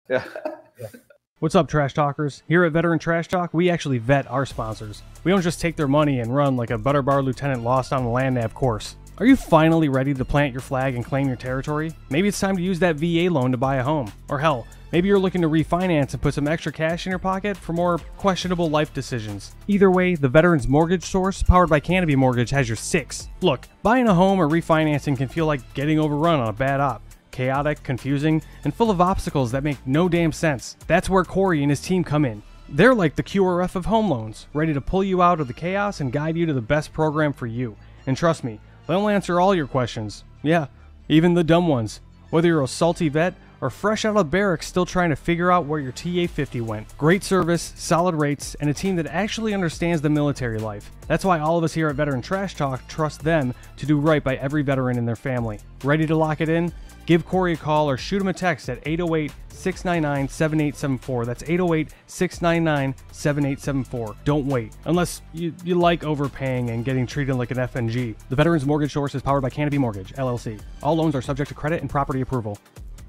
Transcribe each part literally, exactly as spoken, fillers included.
Yeah. What's up, Trash Talkers? Here at Veteran Trash Talk, we actually vet our sponsors. We don't just take their money and run like a Butterbar lieutenant lost on a land nav course. Are you finally ready to plant your flag and claim your territory? Maybe it's time to use that V A loan to buy a home. Or hell, maybe you're looking to refinance and put some extra cash in your pocket for more questionable life decisions. Either way, the Veterans Mortgage Source, powered by Canopy Mortgage, has your six. Look, buying a home or refinancing can feel like getting overrun on a bad op. Chaotic, confusing, and full of obstacles that make no damn sense. That's where Corey and his team come in. They're like the Q R F of home loans, ready to pull you out of the chaos and guide you to the best program for you. And trust me, they'll answer all your questions. Yeah, even the dumb ones. Whether you're a salty vet or fresh out of barracks still trying to figure out where your T A fifty went. Great service, solid rates, and a team that actually understands the military life. That's why all of us here at Veteran Trash Talk trust them to do right by every veteran in their family. Ready to lock it in? Give Corey a call or shoot him a text at eight oh eight, six nine nine, seven eight seven four. That's eight oh eight, six nine nine, seven eight seven four. Don't wait. Unless you, you like overpaying and getting treated like an F N G. The Veterans Mortgage Source is powered by Canopy Mortgage, L L C. All loans are subject to credit and property approval.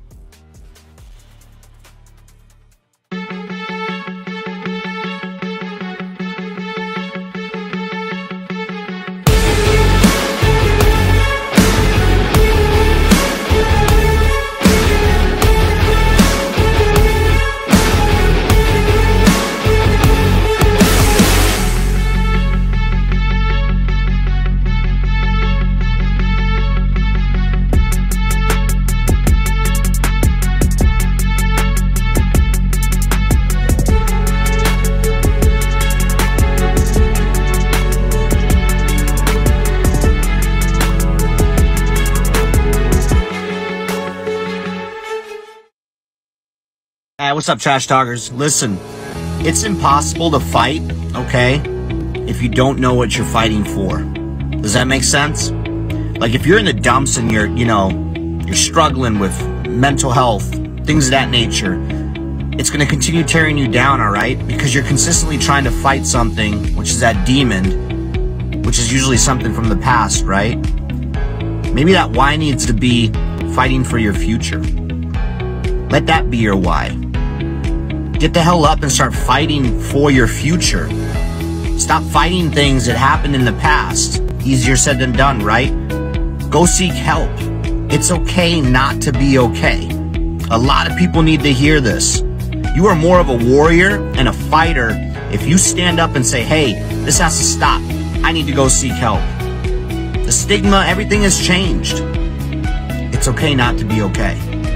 Hey, what's up, Trash Talkers? Listen, it's impossible to fight, okay, if you don't know what you're fighting for. Does that make sense? Like, if you're in the dumps and you're, you know, you're struggling with mental health, things of that nature, it's going to continue tearing you down, all right? Because you're consistently trying to fight something, which is that demon, which is usually something from the past, right? Maybe that why needs to be fighting for your future. Let that be your why. Get the hell up and start fighting for your future. Stop fighting things that happened in the past. Easier said than done, right? Go seek help. It's okay not to be okay. A lot of people need to hear this. You are more of a warrior and a fighter if you stand up and say, hey, this has to stop. I need to go seek help. The stigma, everything has changed. It's okay not to be okay.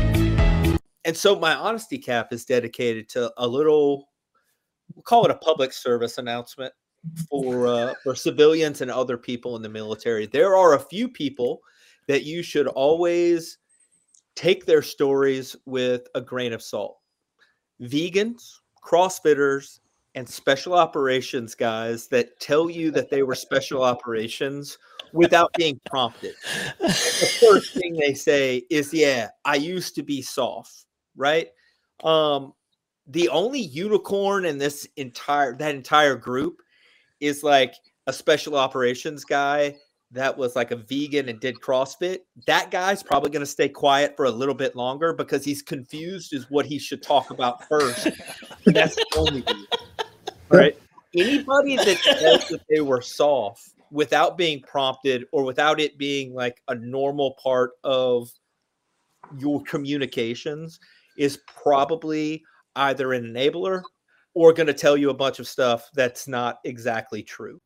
And so my honesty cap is dedicated to a little, we'll call it a public service announcement for uh, for civilians and other people in the military. There are a few people that you should always take their stories with a grain of salt. Vegans, CrossFitters, and special operations guys that tell you that they were special operations without being prompted. The first thing they say is, yeah, I used to be soft. Right. Um, the only unicorn in this entire, that entire group is like a special operations guy that was like a vegan and did CrossFit. That guy's probably going to stay quiet for a little bit longer because he's confused as what he should talk about first. That's the only reason. Right. Anybody that says that they were soft without being prompted or without it being like a normal part of your communications is probably either an enabler or going to tell you a bunch of stuff that's not exactly true.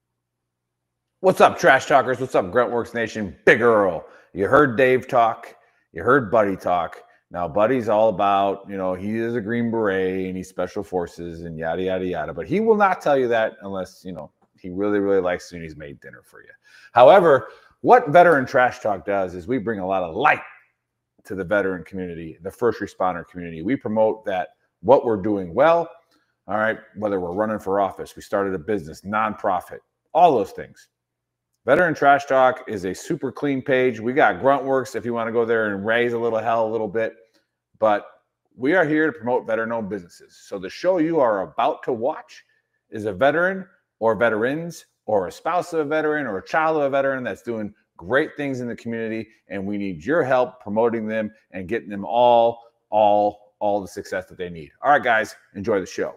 What's up, Trash Talkers? What's up, Gruntworks Nation? Big Earl. You heard Dave talk. You heard Buddy talk. Now, Buddy's all about, you know, he is a Green Beret and he's special forces and yada, yada, yada. But he will not tell you that unless, you know, he really, really likes you and he's made dinner for you. However, what Veteran Trash Talk does is we bring a lot of light to the veteran community, the first responder community. We promote that what we're doing well, all right, whether we're running for office, we started a business, nonprofit, all those things. Veteran Trash Talk is a super clean page. We got Gruntworks if you want to go there and raise a little hell a little bit, but we are here to promote veteran-owned businesses. So the show you are about to watch is a veteran or veterans or a spouse of a veteran or a child of a veteran that's doing great things in the community, and we need your help promoting them and getting them all, all all the success that they need. All right, guys, enjoy the show.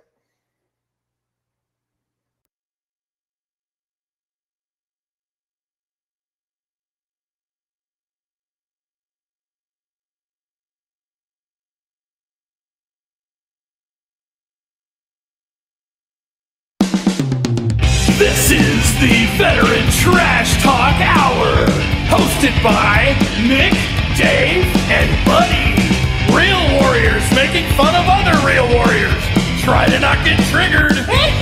This is the Veteran Trash Talk Hour, hosted by Nick, Dave, and Buddy. Real warriors making fun of other real warriors. Try to not get triggered.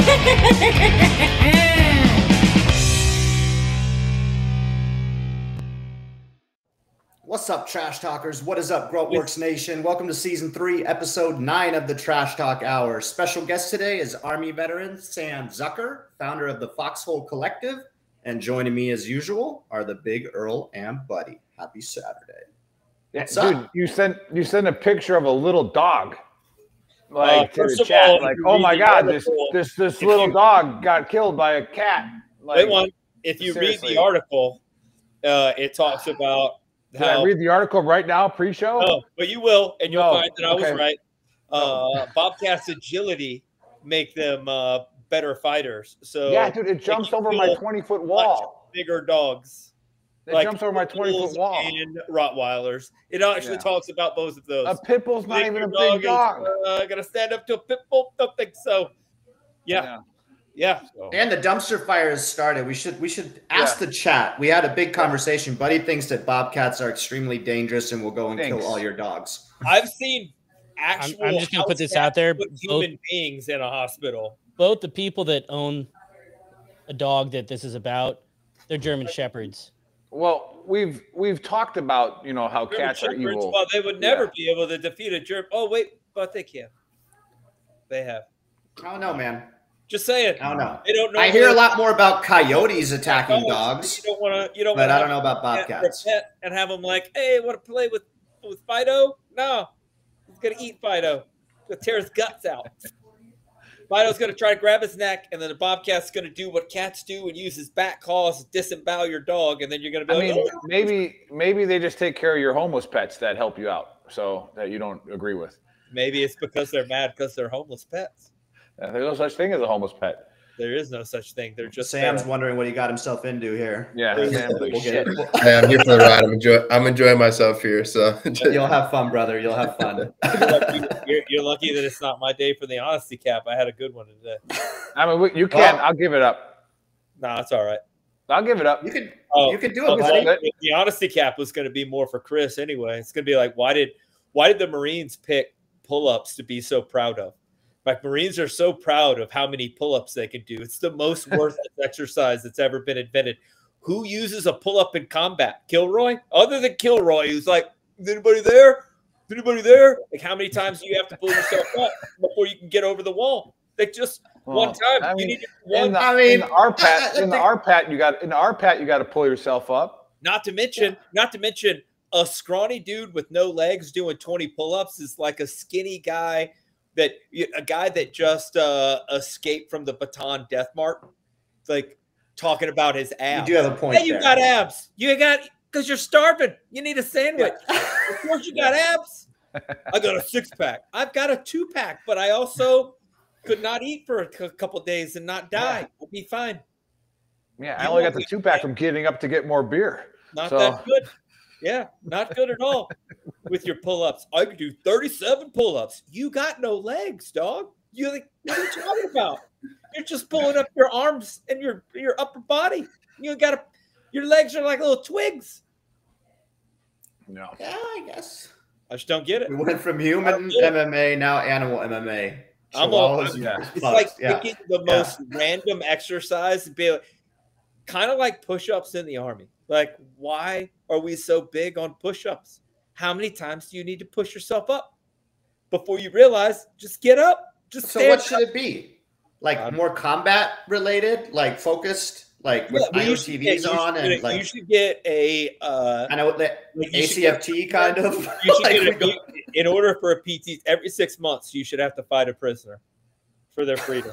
What's up, Trash Talkers? What is up, Gruntworks Nation? Welcome to Season three, Episode nine of the Trash Talk Hour. Special guest today is Army veteran Sam Zucker, founder of the Foxhole Collective. And joining me as usual are the Big Earl and Buddy. Happy Saturday. Yeah, What's dude, up? you sent you sent a picture of a little dog. Like Uh, to first the of chat. all, Like, if you oh read my the god, this article- this this if little you- dog got killed by a cat. Like, Wait one. If you seriously. read the article, uh, it talks about did I how. read the article right now, pre-show? Oh, but you will, and you'll Oh, find that I okay. was right. Uh, Bobcat's agility make them uh, better fighters. So Yeah, dude, it jumps can over my kill twenty-foot much wall. bigger dogs. It like jumps over my twenty-foot Pitbulls wall. and Rottweilers. It actually Yeah. talks about both of those. A pit bull's not Think even a your big dog. Is, uh, gonna stand up to a pit bull? Don't think so. Yeah, yeah. So- And the dumpster fire has started. We should we should ask Yeah. the chat. We had a big conversation. Buddy thinks that bobcats are extremely dangerous and will go and Thanks. kill all your dogs. I've seen actual. I'm just gonna put house this cats out there, with both- human beings in a hospital. Both the people that own a dog that this is about, they're German Shepherds. Well, we've we've talked about, you know, how German cats are Shepherds, evil. well, they would never Yeah. be able to defeat a German. Oh wait, but they can. They have. I don't know, man. Just saying. I don't know. They don't know. I hear a lot more about coyotes attacking dogs, You don't want to. You don't. but wanna I don't have know about a pet for a bobcats. pet and have them like, hey, want to play with with Fido? No, he's gonna eat Fido. Gonna tear his guts out. Fido's gonna try to grab his neck, and then the bobcat's gonna do what cats do and use his back claws to disembowel your dog, and then you're gonna be I like, mean, oh, maybe maybe they just take care of your homeless pets that help you out, so that you don't agree with. maybe it's because they're mad because they're homeless pets. Uh, There's no such thing as a homeless pet. There is no such thing. They're just Sam's feral. wondering what he got himself into here. Yeah, There's- man, We'll get shit. it. Hey, I'm here for the ride. I'm enjoy. I'm enjoying myself here. So You'll have fun, brother. You'll have fun. You're lucky, you're, you're lucky that it's not my day for the honesty cap. I had a good one today. I mean, we- you can. Well- I'll give it up. No, it's all right. I'll give it up. You could Oh, you could do oh, it, buddy. well, the honesty cap was going to be more for Chris anyway. It's going to be like, why did why did the Marines pick pull-ups to be so proud of? Like, Marines are so proud of how many pull-ups they can do. It's the most worthless exercise that's ever been invented. Who uses a pull-up in combat? Kilroy? Other than Kilroy, who's like, is anybody there? Is anybody there? Like, how many times do you have to pull yourself up before you can get over the wall? Like, just one Well, time. I you mean, need to one In the, I mean, in the R PAT, I- I in the think- R PAT, you got in the R PAT, you got to pull yourself up. Not to mention, not to mention, a scrawny dude with no legs doing twenty pull-ups is like a skinny guy that a guy that just uh, escaped from the Bataan Death Mark, like talking about his You abs. do have a point Hey, you there. got abs. You got because you're starving. You need a sandwich. Of course, you got abs. I got a six pack. I've got a two pack, but I also could not eat for a c- couple days and not die. I'll be fine. Yeah, I You only got won't the be- two pack from getting up to get more beer. Not So- that good. Yeah, not good at all with your pull-ups. I could do thirty-seven pull-ups. You got no legs, dog. You like, what are you talking about? You're just pulling up your arms and your your upper body. You got to your legs are like little twigs. No. Yeah, I guess. I just don't get it. We went from human Yeah. M M A now animal M M A. I'm all- Chihuahuas yeah. versus It's pups. like yeah. picking the Yeah. most random exercise and be like, kind of like push-ups in the army. Like, why are we so big on push-ups? How many times do you need to push yourself up before you realize just get up? Just So stand what up. should it be? Like Um, more combat related, like focused, like with Yeah, well, I you O should T get- Vs you on should and get a- like you should get a uh, I know that like, you A should C get- F T kind of. you should like, get we a, go- you- in order for a P T every six months you should have to fight a prisoner for their freedom.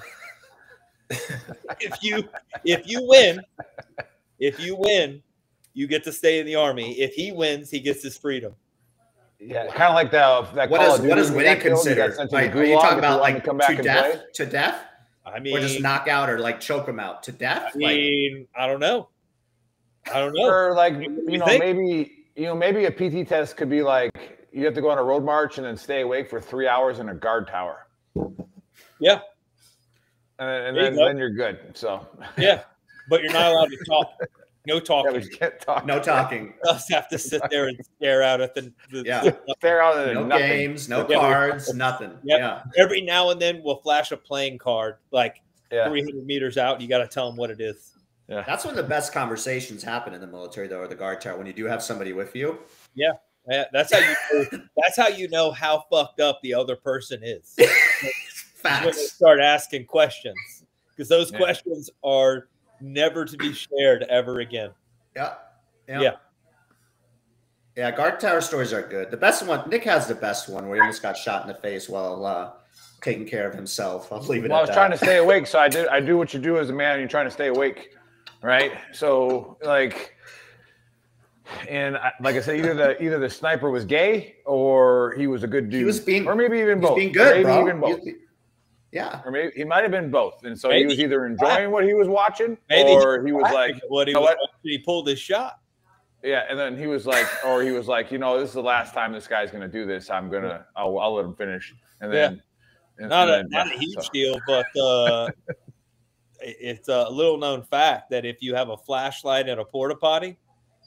if you if you win, if you win, you get to stay in the army. If he wins, he gets his freedom. Yeah, kind of like that. That What Call does of what Duty does winning that killed, you got consider? sent to Are, the are you gulag talking if you about wanted like to come back to and death? play? To death? I mean, Or just knock out or like choke them out to death? I mean, I don't know. I don't know. Or like What do you you know think? maybe you know maybe a P T test could be like you have to go on a road march and then stay awake for three hours in a guard tower. Yeah, And, and There you then go. then you're good. So yeah, but you're not allowed to talk. No yeah, talking. we can't talk. No talking. You just have to sit there and stare out at the. the Yeah. Stare out at No nothing. games, no Yeah. cards, nothing. Yep. Yeah. Every now and then we'll flash a playing card like Yeah. three hundred meters out. You got to tell them what it is. Yeah. That's when the best conversations happen in the military, though, or the guard tower, when you do have somebody with you. Yeah, that's how you. Know, that's how you know how fucked up the other person is. When they Facts. start asking questions, because those Yeah. questions are never to be shared ever again. Yeah. Yeah. Yeah. Yeah, guard tower stories are good. The best one, Nick has the best one where he almost got shot in the face while uh, taking care of himself. I'll leave it Well, I at was that. trying to stay awake, so I do I do what you do as a man. You're trying to stay awake, right? So like, and I, like I said, either the either the sniper was gay or he was a good dude, He was being- or maybe even He was both. being good, maybe bro. even both. He- yeah. Or maybe he might have been both, and so he Maybe was he either enjoying what he was watching, Maybe or he was like, what he you know was. what? Watching, he pulled his shot. yeah, and then he was like, or he was like, you know, this is the last time this guy's gonna do this. I'm gonna, I'll, I'll let him finish, and then, and, Not and a then, not a yeah, huge so. deal, but uh, it- it's a little known fact that if you have a flashlight in a porta potty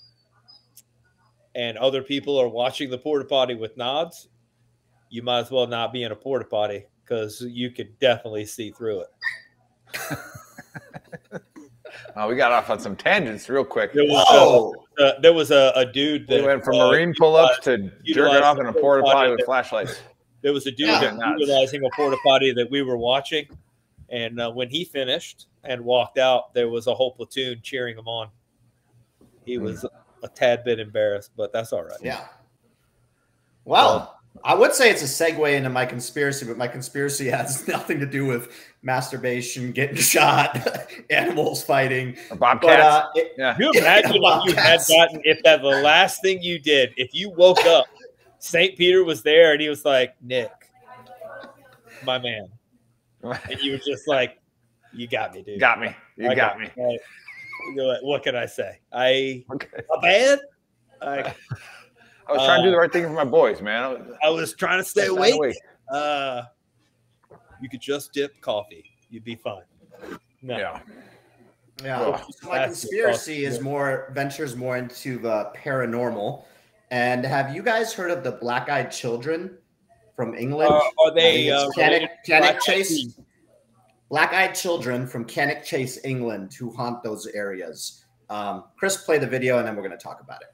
and other people are watching the porta potty with nods, you might as well not be in a porta potty because you could definitely see through it. Oh, we got off on some tangents real quick. There was, Whoa. a, uh, there was a, a dude that We went from uh, marine pull-ups to jerking utilized off in a the porta porta potty potty with that- flashlights. There was a dude Yeah. that Nuts. utilizing a porta potty that we were watching, and uh, when he finished and walked out, there was a whole platoon cheering him on. He Hmm. was a tad bit embarrassed, but that's all right. Yeah. Well, I would say it's a segue into my conspiracy, but my conspiracy has nothing to do with masturbation, getting shot, animals fighting. Or But bobcats. uh, it, yeah. Can you imagine if you had Bobcats. gotten if that the last thing you did, if you woke up, Saint Peter was there and he was like, Nick, my man. And you were just like, you got me, dude. Got me. You I got me. Right. You're like, what can I say? I Okay. a bad. I, I was trying to do Uh, the right thing for my boys, man. I was, I was trying to stay Stay awake. awake. Uh, you could just dip coffee. You'd be fine. No. yeah. Yeah. Well, So my that's- conspiracy is more ventures more into the paranormal. And have you guys heard of the black-eyed children from England? Uh, are they I uh, think it's Cannock, related to Cannock Black Chase? Eyed Black-eyed children from Cannock Chase, England, who haunt those areas. Um, Chris, play the video, and then we're going to talk about it.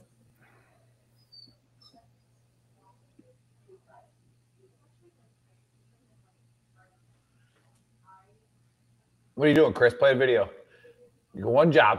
What are you doing, Chris? Play a video. You got one job.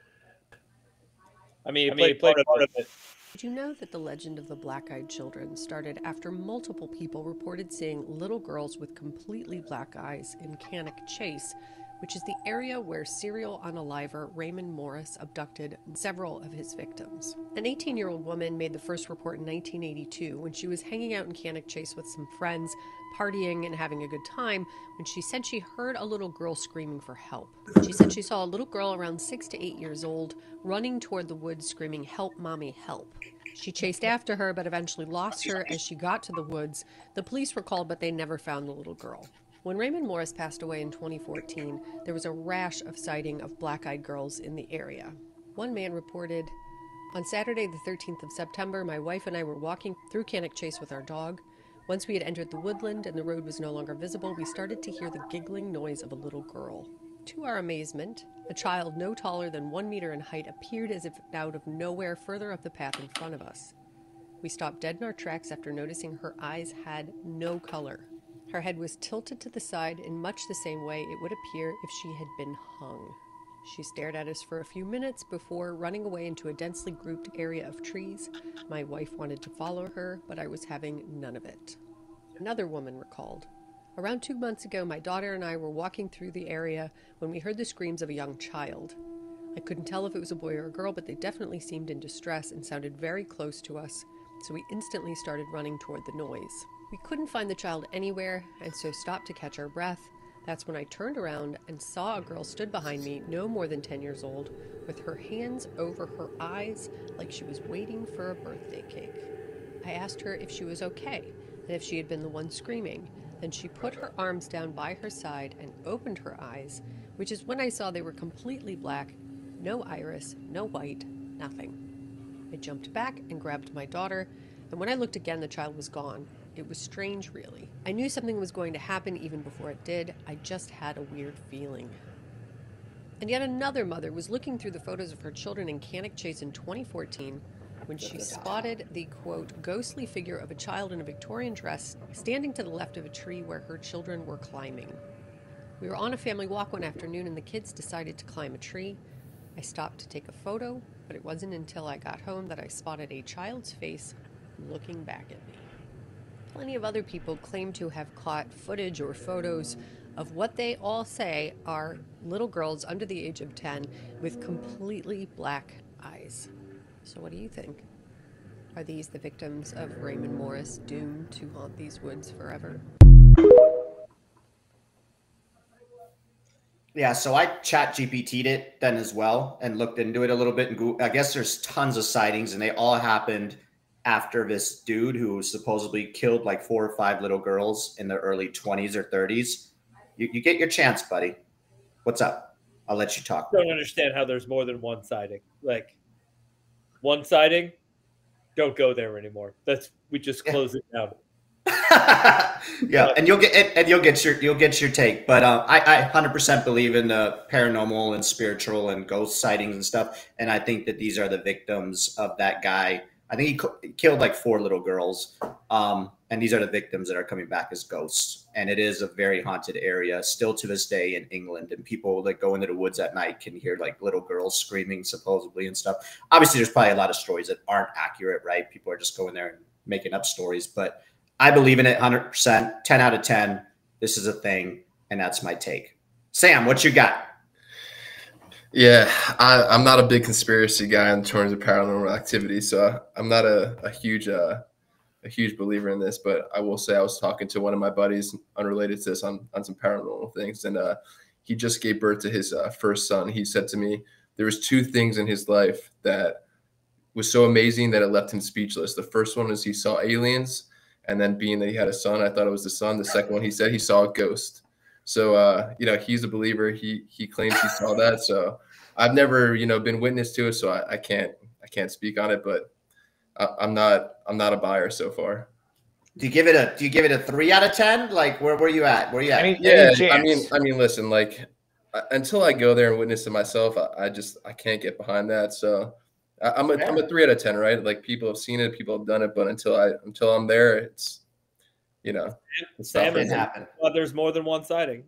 I mean, I I mean, mean, part of it. Did you know that the legend of the black-eyed children started after multiple people reported seeing little girls with completely black eyes in Cannock Chase, which is the area where serial unaliver Raymond Morris abducted several of his victims. An eighteen-year-old woman made the first report in nineteen eighty-two when she was hanging out in Cannock Chase with some friends, partying and having a good time, when she said she heard a little girl screaming for help. She said she saw a little girl around six to eight years old running toward the woods screaming, "Help, mommy, help." She chased after her, but eventually lost her as she got to the woods. The police were called, but they never found the little girl. When Raymond Morris passed away in twenty fourteen, there was a rash of sighting of black-eyed girls in the area. One man reported, "On Saturday the thirteenth of September, my wife and I were walking through Cannock Chase with our dog. Once we had entered the woodland and the road was no longer visible, we started to hear the giggling noise of a little girl. To our amazement, a child no taller than one meter in height appeared as if out of nowhere further up the path in front of us. We stopped dead in our tracks after noticing her eyes had no color. Her head was tilted to the side in much the same way it would appear if she had been hung. She stared at us for a few minutes before running away into a densely grouped area of trees. My wife wanted to follow her, but I was having none of it." Another woman recalled, "Around two months ago, my daughter and I were walking through the area when we heard the screams of a young child. I couldn't tell if it was a boy or a girl, but they definitely seemed in distress and sounded very close to us. so we instantly started running toward the noise. We couldn't find the child anywhere, and so stopped to catch our breath. That's when I turned around and saw a girl stood behind me, no more than ten years old, with her hands over her eyes like she was waiting for a birthday cake. I asked her if she was okay, and if she had been the one screaming. Then she put her arms down by her side and opened her eyes, which is when I saw they were completely black, no iris, no white, nothing. I jumped back and grabbed my daughter, and when I looked again, the child was gone. It was strange, really. I knew something was going to happen even before it did. I just had a weird feeling. And yet another mother was looking through the photos of her children in Cannock Chase in twenty fourteen when she spotted the, quote, ghostly figure of a child in a Victorian dress standing to the left of a tree where her children were climbing. We were on a family walk one afternoon and the kids decided to climb a tree. I stopped to take a photo, but it wasn't until I got home that I spotted a child's face looking back at me. Plenty of other people claim to have caught footage or photos of what they all say are little girls under the age of ten with completely black eyes. So what do you think? Are these the victims of Raymond Morris doomed to haunt these woods forever? Yeah, so I chat G P T'd it then as well and looked into it a little bit. And Google, I guess there's tons of sightings and they all happened after this dude who supposedly killed like four or five little girls in their early twenties or thirties. You, you get your chance, buddy. What's up? I'll let you talk. I don't understand how there's more than one sighting. Like, one sighting, don't go there anymore. That's we just close it down. Yeah, and you'll get and you'll get your you'll get your take. But uh, I I one hundred percent believe in the paranormal and spiritual and ghost sightings and stuff. And I think that these are the victims of that guy. I think he, he killed like four little girls. Um, and these are the victims that are coming back as ghosts. And it is a very haunted area still to this day in England. And people that go into the woods at night can hear like little girls screaming supposedly and stuff. Obviously, there's probably a lot of stories that aren't accurate, right? People are just going there and making up stories. But I believe in it one hundred percent, ten out of ten. This is a thing. And that's my take. Sam, what you got? Yeah, I, I'm not a big conspiracy guy in terms of paranormal activity, so I'm not a, a huge uh, a huge believer in this. But I will say I was talking to one of my buddies unrelated to this on, on some paranormal things, and uh, he just gave birth to his uh, first son. He said to me there was two things in his life that was so amazing that it left him speechless. The first one is he saw aliens, and then being that he had a son, I thought it was the son. The second one, he said he saw a ghost. So, uh, you know, he's a believer. He he claims he saw that. So I've never, you know, been witness to it. So I, I can't I can't speak on it. But I, I'm not I'm not a buyer so far. Do you give it a Do you give it a three out of ten? Like where where you at? Where you at? Any, Yeah, any I mean chance? I mean, listen, like uh, until I go there and witness it myself, I, I just I can't get behind that. So I, I'm a I'm a three out of ten, right? Like people have seen it, people have done it, but until I until I'm there, it's you know, it's not Sam for is me. happen. well, there's more than one sighting.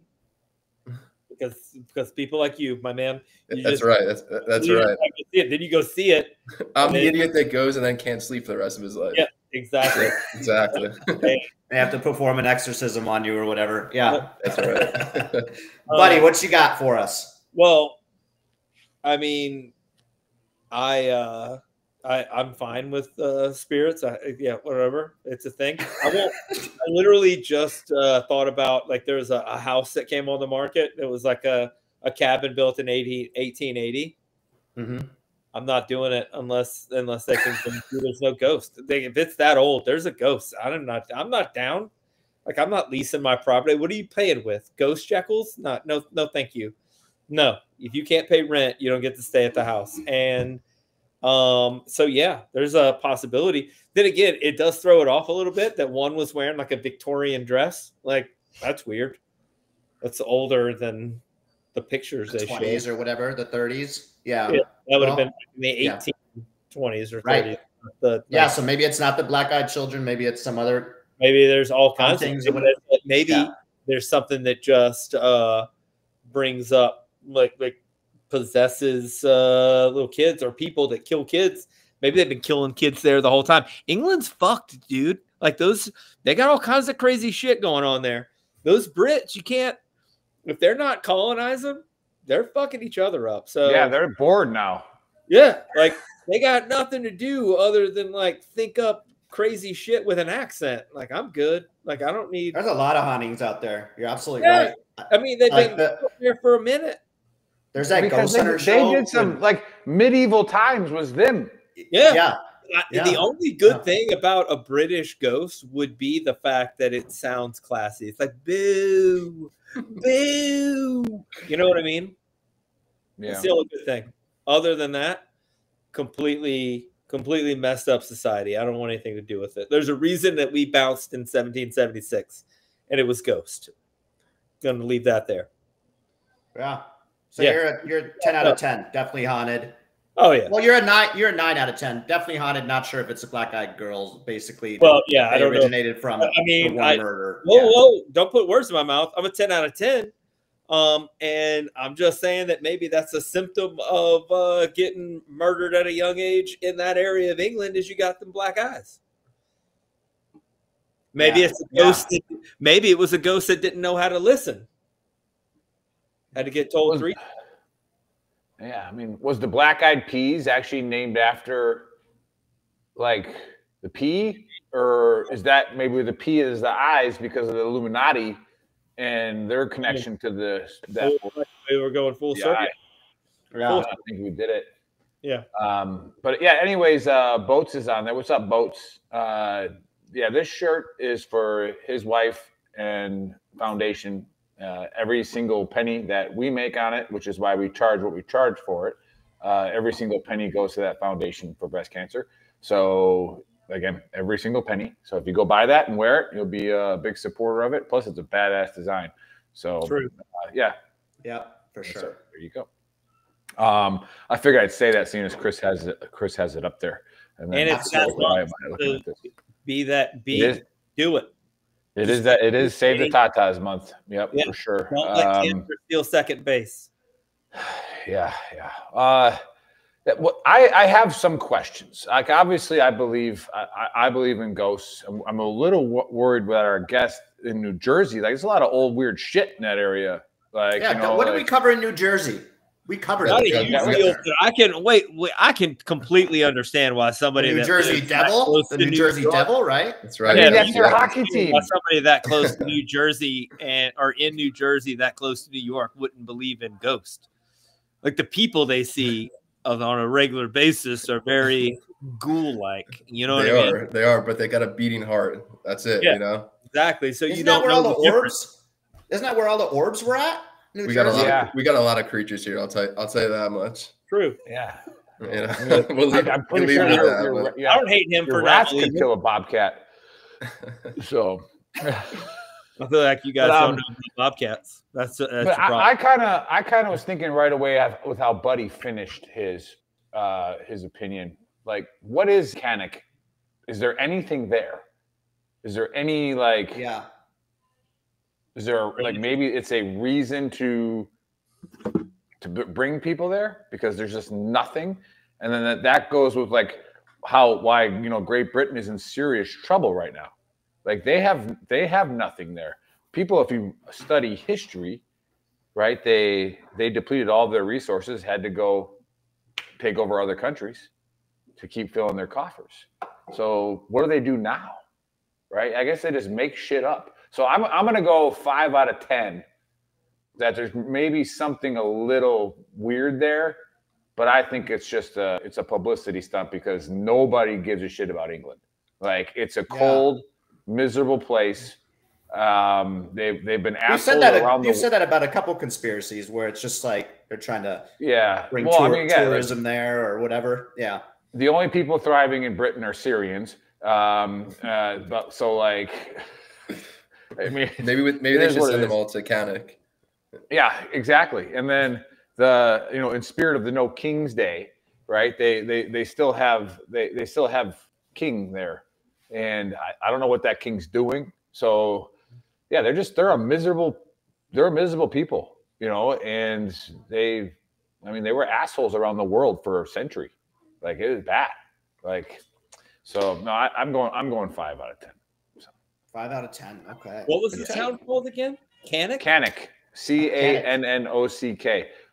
Because because people like you, my man, you That's just- right. That's that's you right. have to see it. Then you go see it. I'm the then- idiot that goes and then can't sleep for the rest of his life. Yeah, exactly. Yeah, exactly. They have to perform an exorcism on you or whatever. Yeah. That's right. Buddy, Um, what you got for us? Well, I mean, I uh I I'm fine with uh spirits. I, yeah, whatever. It's a thing. I won't. I literally just uh, thought about like there's a, a house that came on the market. It was like a a cabin built in eighteen eighty. Mm-hmm. I'm not doing it unless unless they can. There's no ghost. They, if it's that old, there's a ghost. I'm not. I'm not down. Like I'm not leasing my property. What are you paying with? Ghost shekels? Not. No. No. Thank you. No. If you can't pay rent, you don't get to stay at the house. And um. So yeah, there's a possibility. Then again, it does throw it off a little bit that one was wearing like a Victorian dress. Like that's weird. That's older than the pictures The they twenties showed. or whatever, the thirties. Yeah. Yeah, that would have Well, been in the yeah. eighteen twenties or Right. thirties. The, Yeah, like, so maybe it's not the black-eyed children. Maybe it's some other. maybe there's all kinds of things things. or whatever. Maybe Yeah. there's something that just uh, brings up like like possesses uh, little kids or people that kill kids. Maybe they've been killing kids there the whole time. England's fucked, dude. Like those, they got all kinds of crazy shit going on there. Those Brits, you can't if they're not colonizing, they're fucking each other up. So Yeah, they're bored now. yeah, like they got nothing to do other than like think up crazy shit with an accent. Like, I'm good. Like, I don't need. There's a lot of hauntings out there. You're absolutely Yeah. right. I mean, they've Like been the- there for a minute. There's that Because Ghost they, Hunter they show. did some when- like medieval times was them. Yeah. yeah. I- Yeah. The only good Yeah. thing about a British ghost would be the fact that it sounds classy. It's like boo, boo. You know what I mean? Yeah. It's the only good thing. Other than that, completely, completely messed up society. I don't want anything to do with it. There's a reason that we bounced in seventeen seventy-six, and it was Ghost. Going to leave that there. Yeah. So Yeah. you're a, you're ten out of ten. Definitely haunted. Oh yeah. Well, you're a nine. You're a nine out of ten. Definitely haunted. Not sure if it's a black-eyed girls. Basically, Well, yeah, I they don't know. originated from. I mean, the one I- murder. Whoa, Yeah. whoa! Don't put words in my mouth. I'm a ten out of ten. Um, and I'm just saying that maybe that's a symptom of uh, getting murdered at a young age in that area of England. Is you got them black eyes. Maybe Yeah, it's a yeah. ghost. That, maybe it was a ghost that didn't know how to listen. Had to get told Was- three. Yeah, I mean, was the Black Eyed Peas actually named after like the pea, or is that maybe the P is the eyes because of the Illuminati and their connection to the that We were going full the circle. eye? Yeah. I think we did it. Yeah. Um, but yeah, anyways, uh, Boats is on there. What's up, Boats? Uh, yeah, this shirt is for his wife and foundation. Uh, every single penny that we make on it, which is why we charge what we charge for it, uh, every single penny goes to that foundation for breast cancer. So again, every single penny. So if you go buy that and wear it, you'll be a big supporter of it. Plus, it's a badass design. So True. Uh, yeah, Yeah, for sure. so there you go. Um, I figured I'd say that, seeing as Chris has it. Chris has it up there, And it's that Absolutely. Why am month I looking at to this? be that. Be It is. do it. It is that. It is Save the Tatas month. Yep, Yeah. for sure. Don't let Um, cancer steal second base. Yeah, yeah. Uh, that- what- I I have some questions. Like, obviously, I believe I, I I believe in ghosts. I'm, I'm a little w- worried about our guest in New Jersey. Like, there's a lot of old weird shit in that area. Like, Yeah. you know, what did we like- cover in New Jersey? We covered Not a it. huge yeah, we- deal. I can wait, wait. I can completely understand why The somebody New that Jersey lives that Devil. close The to New Jersey York- Devil, right? That's I right. mean, Yeah, that's you your got- hockey team. Why somebody that close to New Jersey and or in New Jersey that close to New York wouldn't believe in ghosts. Like the people they see of, on a regular basis are very ghoul-like. You know what They I mean? are. They are, but they got a beating heart. That's it. Yeah. You know. Exactly. So you Isn't that don't where know all the the difference. orbs? Isn't that where all the orbs were at? New We got a Jersey? lot. Yeah. Of, we got a lot of creatures here. I'll tell. You, I'll tell you that much. True. Yeah, You know? we'll leave, I, I'm we'll pretty leave sure it at your, that, your, but- yeah, I don't hate him your for not rats could believing. kill a bobcat. So, I feel like you guys But, um, don't know about bobcats. That's that's but the problem. I kind of, I kind of was thinking right away of- with how Buddy finished his, uh, his opinion. Like, what is Canic? Is there anything there? Is there any like? Yeah. Is there like maybe it's a reason to to b- bring people there because there's just nothing, and then that, that goes with like how why you know Great Britain is in serious trouble right now. Like they have they have nothing there. People, if you study history, right? They they depleted all of their resources, had to go take over other countries to keep filling their coffers. So what do they do now? Right? I guess they just make shit up. So I'm I'm gonna go five out of ten. That there's maybe something a little weird there, but I think it's just a it's a publicity stunt because nobody gives a shit about England. Like it's a cold, miserable place. Um, they've they've been You assholes said that. around You the said that about a couple conspiracies where it's just like they're trying to yeah. bring Well, tour, I mean, yeah, tourism there or whatever. Yeah. the only people thriving in Britain are Syrians. Um, uh, but so like, I mean, Maybe with, maybe It they is should what it send them is. all to Canic. yeah, exactly. And then the you know, in spirit of the No King's Day, right? They they they still have they they still have King there, and I, I don't know what that King's doing. So yeah, they're just they're a miserable they're a miserable people, you know, and they, I mean, they were assholes around the world for a century. Like it was bad. Like so no, I, I'm going I'm going five out of ten. Five out of ten. Okay. What was the Okay. town called again? Canic? Canic, C A N N O C K.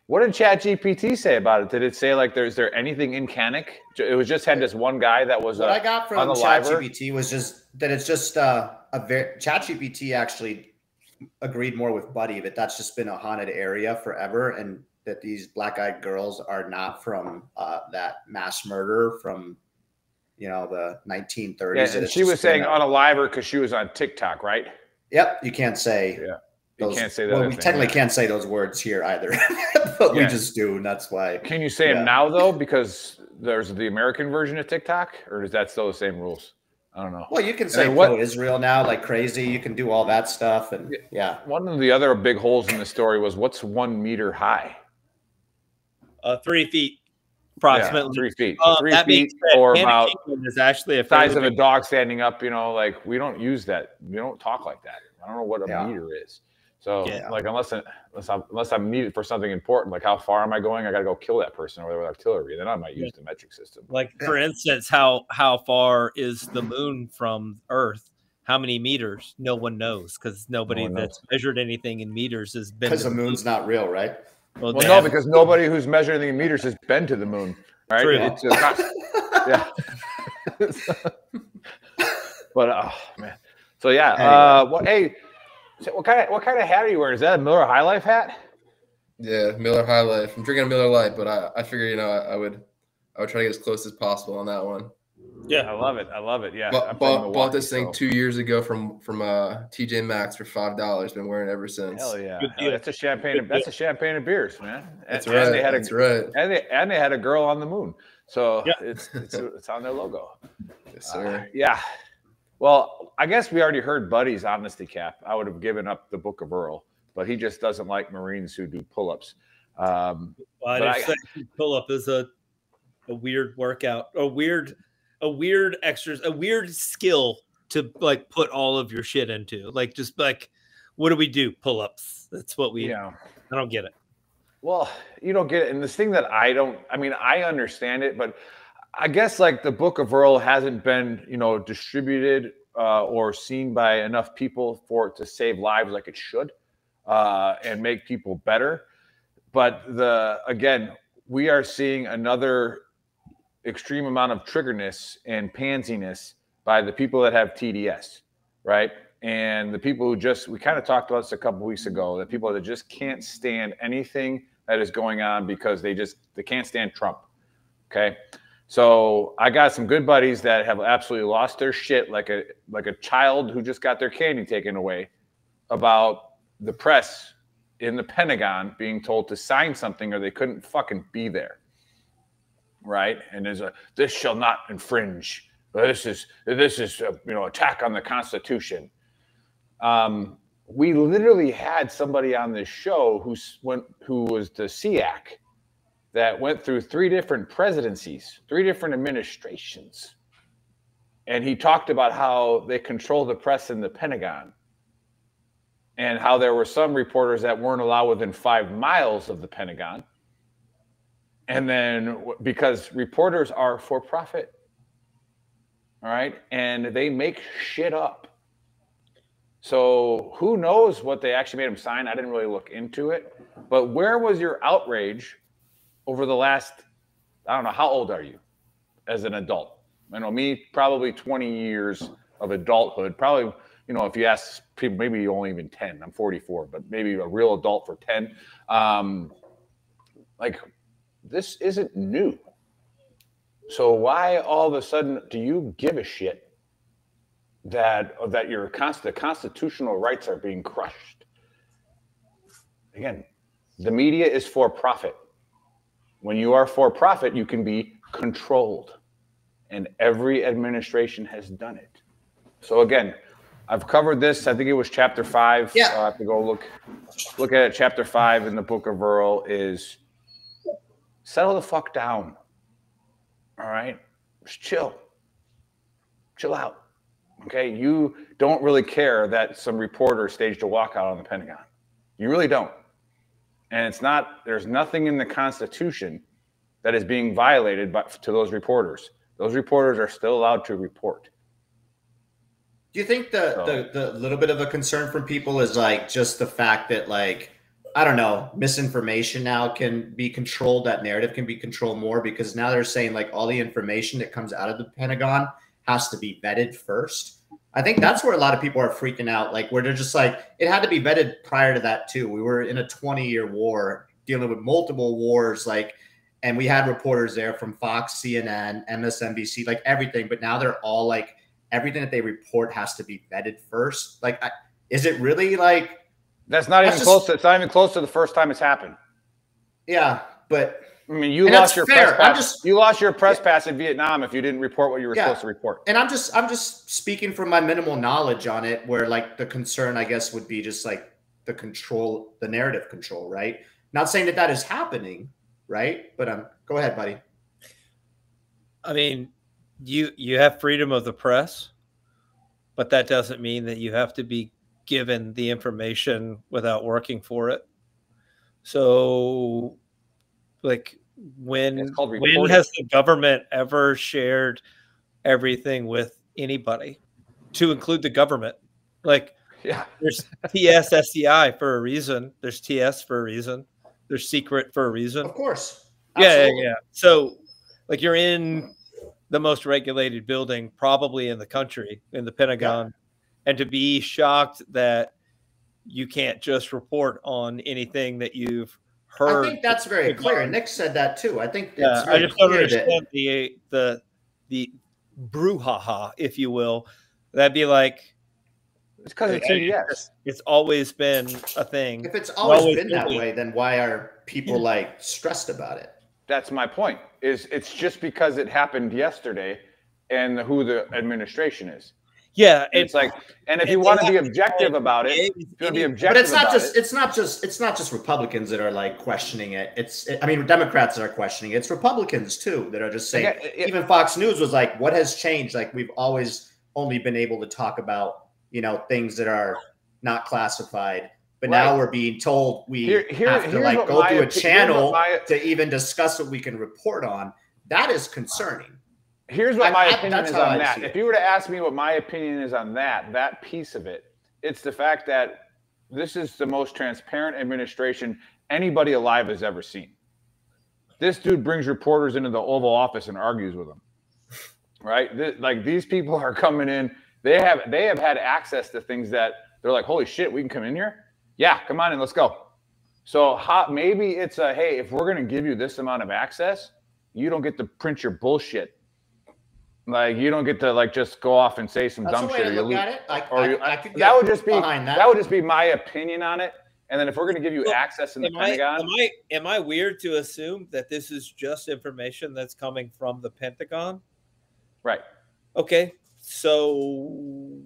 What did ChatGPT say about it? Did it say like there's there anything in Canik? It was just had this one guy that was. What a, I got from ChatGPT was just that it's just uh, a very ChatGPT actually agreed more with Buddy that that's just been a haunted area forever, and that these black-eyed girls are not from uh, that mass murder from you know the nineteen thirties. Yeah, and she was saying unalive because she was on TikTok, right? Yep, you can't say. Yeah. Those, you can't say that. Well, we thing, technically yeah. can't say those words here either, but yeah. we just do, and that's why. Can you say yeah. them now though? Because there's the American version of TikTok, or is that still the same rules? I don't know. Well, you can say what, pro-Israel now, like crazy. You can do all that stuff, and yeah. One of the other big holes in the story was what's one meter high? Uh, three feet, approximately. Yeah, three feet. Uh, three feet, or about is actually a size of a dog standing up. You know, like we don't use that. We don't talk like that. I don't know what a yeah. meter is. So, yeah. like, unless unless I'm, unless I'm needed for something important, like how far am I going? I got to go kill that person over there with artillery. Then I might use yeah. the metric system. Like, for instance, how how far is the moon from Earth? How many meters? No one knows because nobody no that's knows. measured anything in meters has been. Because the moon's not real, right? Well, well no, because nobody who's measured anything in meters has been to the moon, right? True. It's just not, yeah. But oh man, so yeah. Hey, uh, well, hey. So what kind of what kind of hat are you wearing? Is that a Miller High Life hat? Yeah, Miller High Life. I'm drinking a Miller Lite, but I, I figure you know I, I would I would try to get as close as possible on that one. Yeah, I love it. I love it. Yeah, bought, bought, bought this thing so. two years ago from from uh, T J Maxx for five dollars. Been wearing it ever since. Hell yeah, Hell, that's a champagne. That's a champagne of beers, man. That's and, right. And they had a, that's right. And they and they had a girl on the moon, so yeah. it's it's, it's on their logo. Yes, sir. Uh, yeah. Well, I guess we already heard Buddy's honesty cap. I would have given up the Book of Earl, but he just doesn't like Marines who do pull-ups. Um, well, I just I, pull-up is a a weird workout, a weird, a weird extras, a weird skill to like put all of your shit into. Like, just like, what do we do? Pull-ups. That's what we. Yeah. I don't get it. Well, you don't get it, and this thing that I don't. I mean, I understand it, but. I guess like the Book of Earl hasn't been, you know, distributed uh, or seen by enough people for it to save lives like it should uh, and make people better. But the again, we are seeing another extreme amount of triggerness and pansiness by the people that have T D S, right? And the people who just, we kind of talked about this a couple weeks ago, the people that just can't stand anything that is going on because they just, they can't stand Trump, okay? So I got some good buddies that have absolutely lost their shit, like a like a child who just got their candy taken away, about the press in the Pentagon being told to sign something or they couldn't fucking be there, right? And there's a this shall not infringe. This is this is a, you know attack on the Constitution. Um, we literally had somebody on this show who's went who was the S E A C. That went through three different presidencies, three different administrations. And he talked about how they control the press in the Pentagon and how there were some reporters that weren't allowed within five miles of the Pentagon. And then because reporters are for profit, all right, and they make shit up. So who knows what they actually made him sign? I didn't really look into it. But where was your outrage over the last, I don't know, how old are you as an adult? I know me, probably twenty years of adulthood. Probably, you know, if you ask people, maybe only even ten. I'm forty-four, but maybe a real adult for ten. Um, like, this isn't new. So why all of a sudden do you give a shit that that your const- the constitutional rights are being crushed? Again, the media is for profit. When you are for profit, you can be controlled. And every administration has done it. So again, I've covered this. I think it was chapter five. Yeah. I'll have to go look look at it. Chapter five in the Book of Earl is settle the fuck down. All right? Just chill. Chill out. Okay? You don't really care that some reporter staged a walkout on the Pentagon. You really don't. And it's not, there's nothing in the Constitution that is being violated by, to those reporters. Those reporters are still allowed to report. Do you think the, So, the the little bit of a concern from people is like just the fact that like I don't know, misinformation now can be controlled. That narrative can be controlled more because now they're saying like all the information that comes out of the Pentagon has to be vetted first. I think that's where a lot of people are freaking out. Like where they're just like, it had to be vetted prior to that too. We were in a twenty year war dealing with multiple wars. Like, and we had reporters there from Fox, C N N, M S N B C, like everything. But now they're all like, everything that they report has to be vetted first. Like, I, is it really like, That's not That's even just- close. To, it's not even close to the first time it's happened. yeah, but I mean, you And lost that's your fair. press I'm pass. just- you lost your press pass in Vietnam if you didn't report what you were Yeah. supposed to report. and I'm just I'm just speaking from my minimal knowledge on it, where like the concern, I guess, would be just like the control, the narrative control, right? Not saying that that is happening, right? But um, go ahead, buddy. I mean, you you have freedom of the press, but that doesn't mean that you have to be given the information without working for it. So, like, when It's called when reporting. has the government ever shared everything with anybody, to include the government? Like, Yeah. there's T S S C I for a reason. There's T S for a reason. There's secret for a reason. Of course. Yeah, yeah, Absolutely. yeah. So, like, you're in the most regulated building probably in the country, in the Pentagon, and to be shocked that you can't just report on anything that you've heard. I think that's very clear. Nick said that too. I think Yeah, it's I very just don't clear that- understand the the the brouhaha, if you will. That'd be like, It's because it's I- C B S. it's always been a thing. If it's always always been that will be. way, then why are people like stressed about it? That's my point. Is it's just because it happened yesterday, and who the administration is. Yeah, And it's like, and if you and want to they be have to objective call it about it, if any- you want to be any- objective But it's not about just it, it's not just it's not just Republicans that are like questioning it. It's I mean Democrats that are questioning it. It's Republicans too that are just saying. Okay, it- Even Fox News was like, "What has changed?" Like we've always only been able to talk about you know things that are not classified, but now Right. we're being told we Here- here- have to here's like what go my through a opi- here's channel what my- to even discuss what we can report on. That is concerning. here's what I- my I- opinion that's is how on I that. see If it. you were to ask me what my opinion is on that, that piece of it, it's the fact that this is the most transparent administration anybody alive has ever seen. This dude brings reporters into the Oval Office and argues with them. Right? Th- like these people are coming in. They have they have had access to things that they're like, holy shit, we can come in here? Yeah, come on in, let's go. So how, maybe it's a, hey, if we're going to give you this amount of access, you don't get to print your bullshit. Like you don't get to like just go off and say some That's dumb a way shit. to or you look lose- at it. I, or I, you- I could that get would just be behind that. that. would just be my opinion on it. And then if we're going to give you Well, access in the Am I, Pentagon, am I am I weird to assume that this is just information that's coming from the Pentagon? right? Okay, so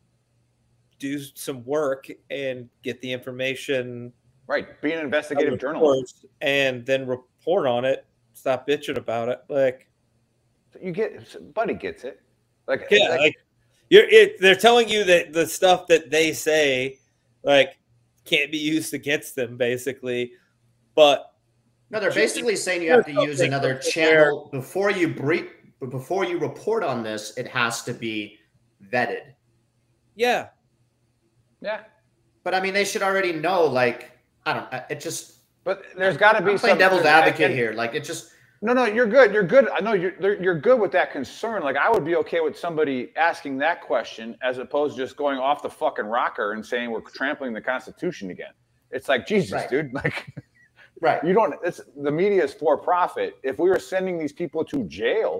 do some work and get the information, Right. Be an investigative journalist. reports, and then report on it. Stop bitching about it. Like, You get, buddy gets it. Like, yeah, like, like you're it, they're telling you that the stuff that they say, like, can't be used against them, basically. But No, they're basically saying you have to use something another where- channel before you brief, before you report on this. It has to be vetted. yeah, yeah. But I mean, they should already know. Like, I don't. It just. But there's got to be I'm playing some devil's there's- advocate and- here. Like, it just. No, no, you're good. You're good. I know you're you're you're good with that concern. Like I would be okay with somebody asking that question as opposed to just going off the fucking rocker and saying we're trampling the Constitution again. It's like Jesus, Right. dude. Like Right. you don't. It's the media is for profit. If we were sending these people to jail,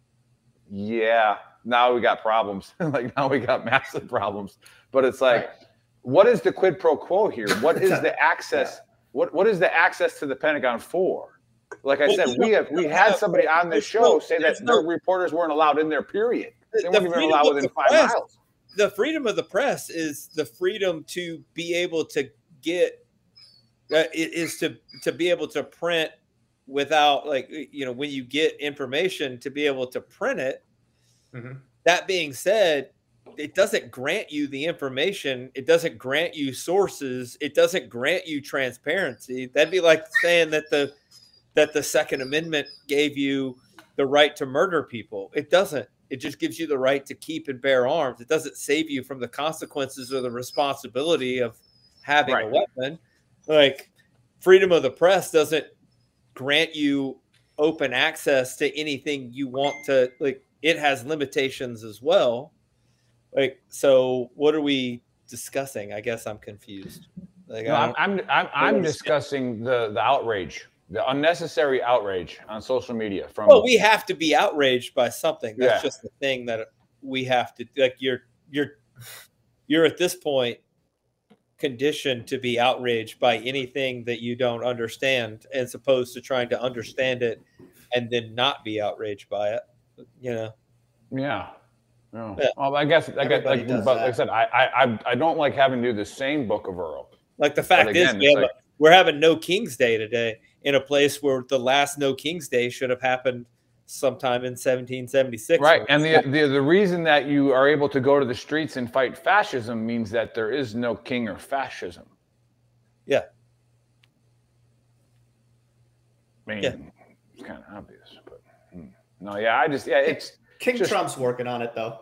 yeah, now we got problems. Like now we got massive problems. But it's like, Right. what is the quid pro quo here? What is the access? What what is the access to the Pentagon for? Like I Well, said, we we don't- have we we had have- somebody on this there's show no- say that there's their no- reporters weren't allowed in their period. They The weren't even freedom allowed of within the five press- miles. the freedom of the press is the freedom to be able to get uh, i- is to to be able to print without, like, you know, when you get information, to be able to print it. Mhm. That being said, it doesn't grant you the information. It doesn't grant you sources. It doesn't grant you transparency. That'd be like saying that the that the Second Amendment gave you the right to murder people. It doesn't. It just gives you the right to keep and bear arms. It doesn't save you from the consequences or the responsibility of having a Right. weapon. Like, freedom of the press doesn't grant you open access to anything you want to. Like, it has limitations as well. Like, so what are we discussing? I guess I'm confused. Like, No, I I'm I'm I'm, I'm discussing the the outrage, the unnecessary outrage on social media. From well, we have to be outraged by something. That's Yeah. just the thing that we have to. Like, you're you're you're at this point conditioned to be outraged by anything that you don't understand, as opposed to trying to understand it and then not be outraged by it. You know. yeah. No. Yeah. Well, I guess I guess Everybody like, does but like I that. said, I, I I I don't like having to do the same book of Earl. Like, the fact again, is, we it's have like- a, we're having No King's Day today in a place where the last No King's Day should have happened sometime in seventeen seventy-six. Right, and the, the the reason that you are able to go to the streets and fight fascism means that there is no king or fascism. Yeah. I mean, Yeah. it's kind of obvious, but hmm. no, yeah, I just yeah, it's King just- Trump's working on it though.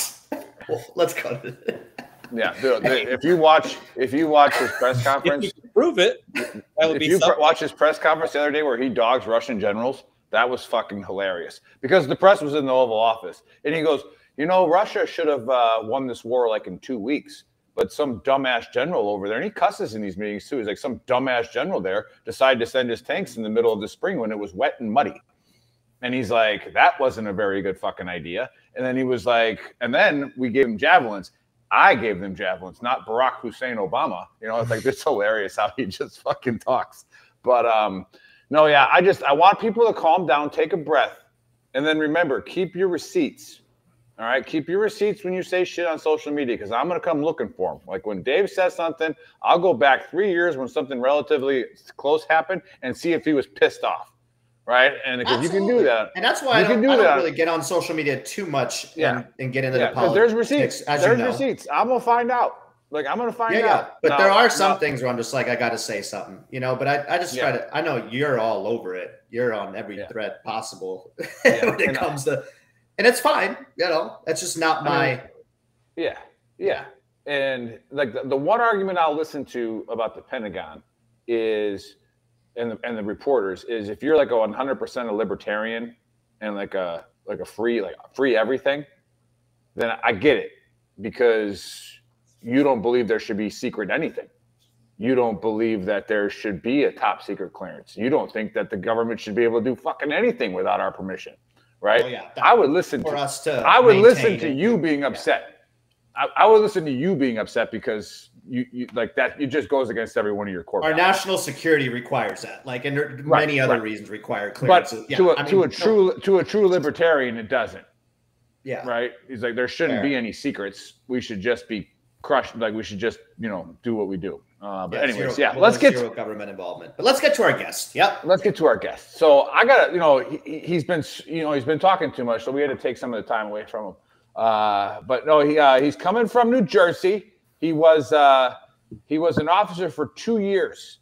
Well, let's go to it. yeah. The, the, if you watch if you watch his press If conference, you can prove it, that would if be you pr- something. watch his press conference the other day where he dogs Russian generals, that was fucking hilarious because the press was in the Oval Office and he goes, you know, Russia should have uh, won this war like in two weeks. But some dumbass general over there, and he cusses in these meetings too. He's like, some dumbass general there decided to send his tanks in the middle of the spring when it was wet and muddy. And he's like, that wasn't a very good fucking idea. And then he was like, and then we gave him javelins. I gave them javelins, not Barack Hussein Obama. You know, it's like, it's hilarious how he just fucking talks. But um, no, yeah, I just, I want people to calm down, take a breath. And then remember, keep your receipts. All right, keep your receipts when you say shit on social media because I'm going to come looking for them. Like when Dave says something, I'll go back three years when something relatively close happened and see if he was pissed off. Right. And because you can do that. And that's why You I can don't, do I don't that. really get on social media too much Yeah. and, and get into Yeah, the 'cause politics. there's receipts. As There's you know. receipts. I'm going to find out. Like, I'm going to find Yeah, yeah. out. But Now- there are some now- things where I'm just like, I got to say something, you know, but I, I just Yeah. try to, I know you're all over it. You're on every Yeah. thread possible Yeah. when it And I- comes to, and it's fine. You know, that's just not I my, mean, Yeah, yeah. And like the, the one argument I'll listen to about the Pentagon is, and the, and the reporters is if you're like a one hundred percent a libertarian and like a like a free like free everything, then I get it because you don't believe there should be secret anything. You don't believe that there should be a top secret clearance. You don't think that the government should be able to do fucking anything without our permission, right? Oh, yeah, that- I would listen for to us to, I would listen maintain to it. you being upset. I, I would listen to you being upset because you, you like that. It just goes against every one of your core Our values. national security requires that. Like, and there, Right, many other right. reasons require But clearances. Yeah, to a I mean, to a no, true to a true libertarian, it doesn't. yeah. Right? He's like, there shouldn't Fair. be any secrets. We should just be crushed. Like we should just you know do what we do. Uh, but Yeah, anyways, zero- yeah. well, Let's there's get zero government involvement. But let's get to our guest. Yep. let's get to our guest. So I got to, you know, he, he's been, you know, he's been talking too much, so we had to take some of the time away from him. Uh, but no, he uh, he's coming from New Jersey. He was uh, he was an officer for two years,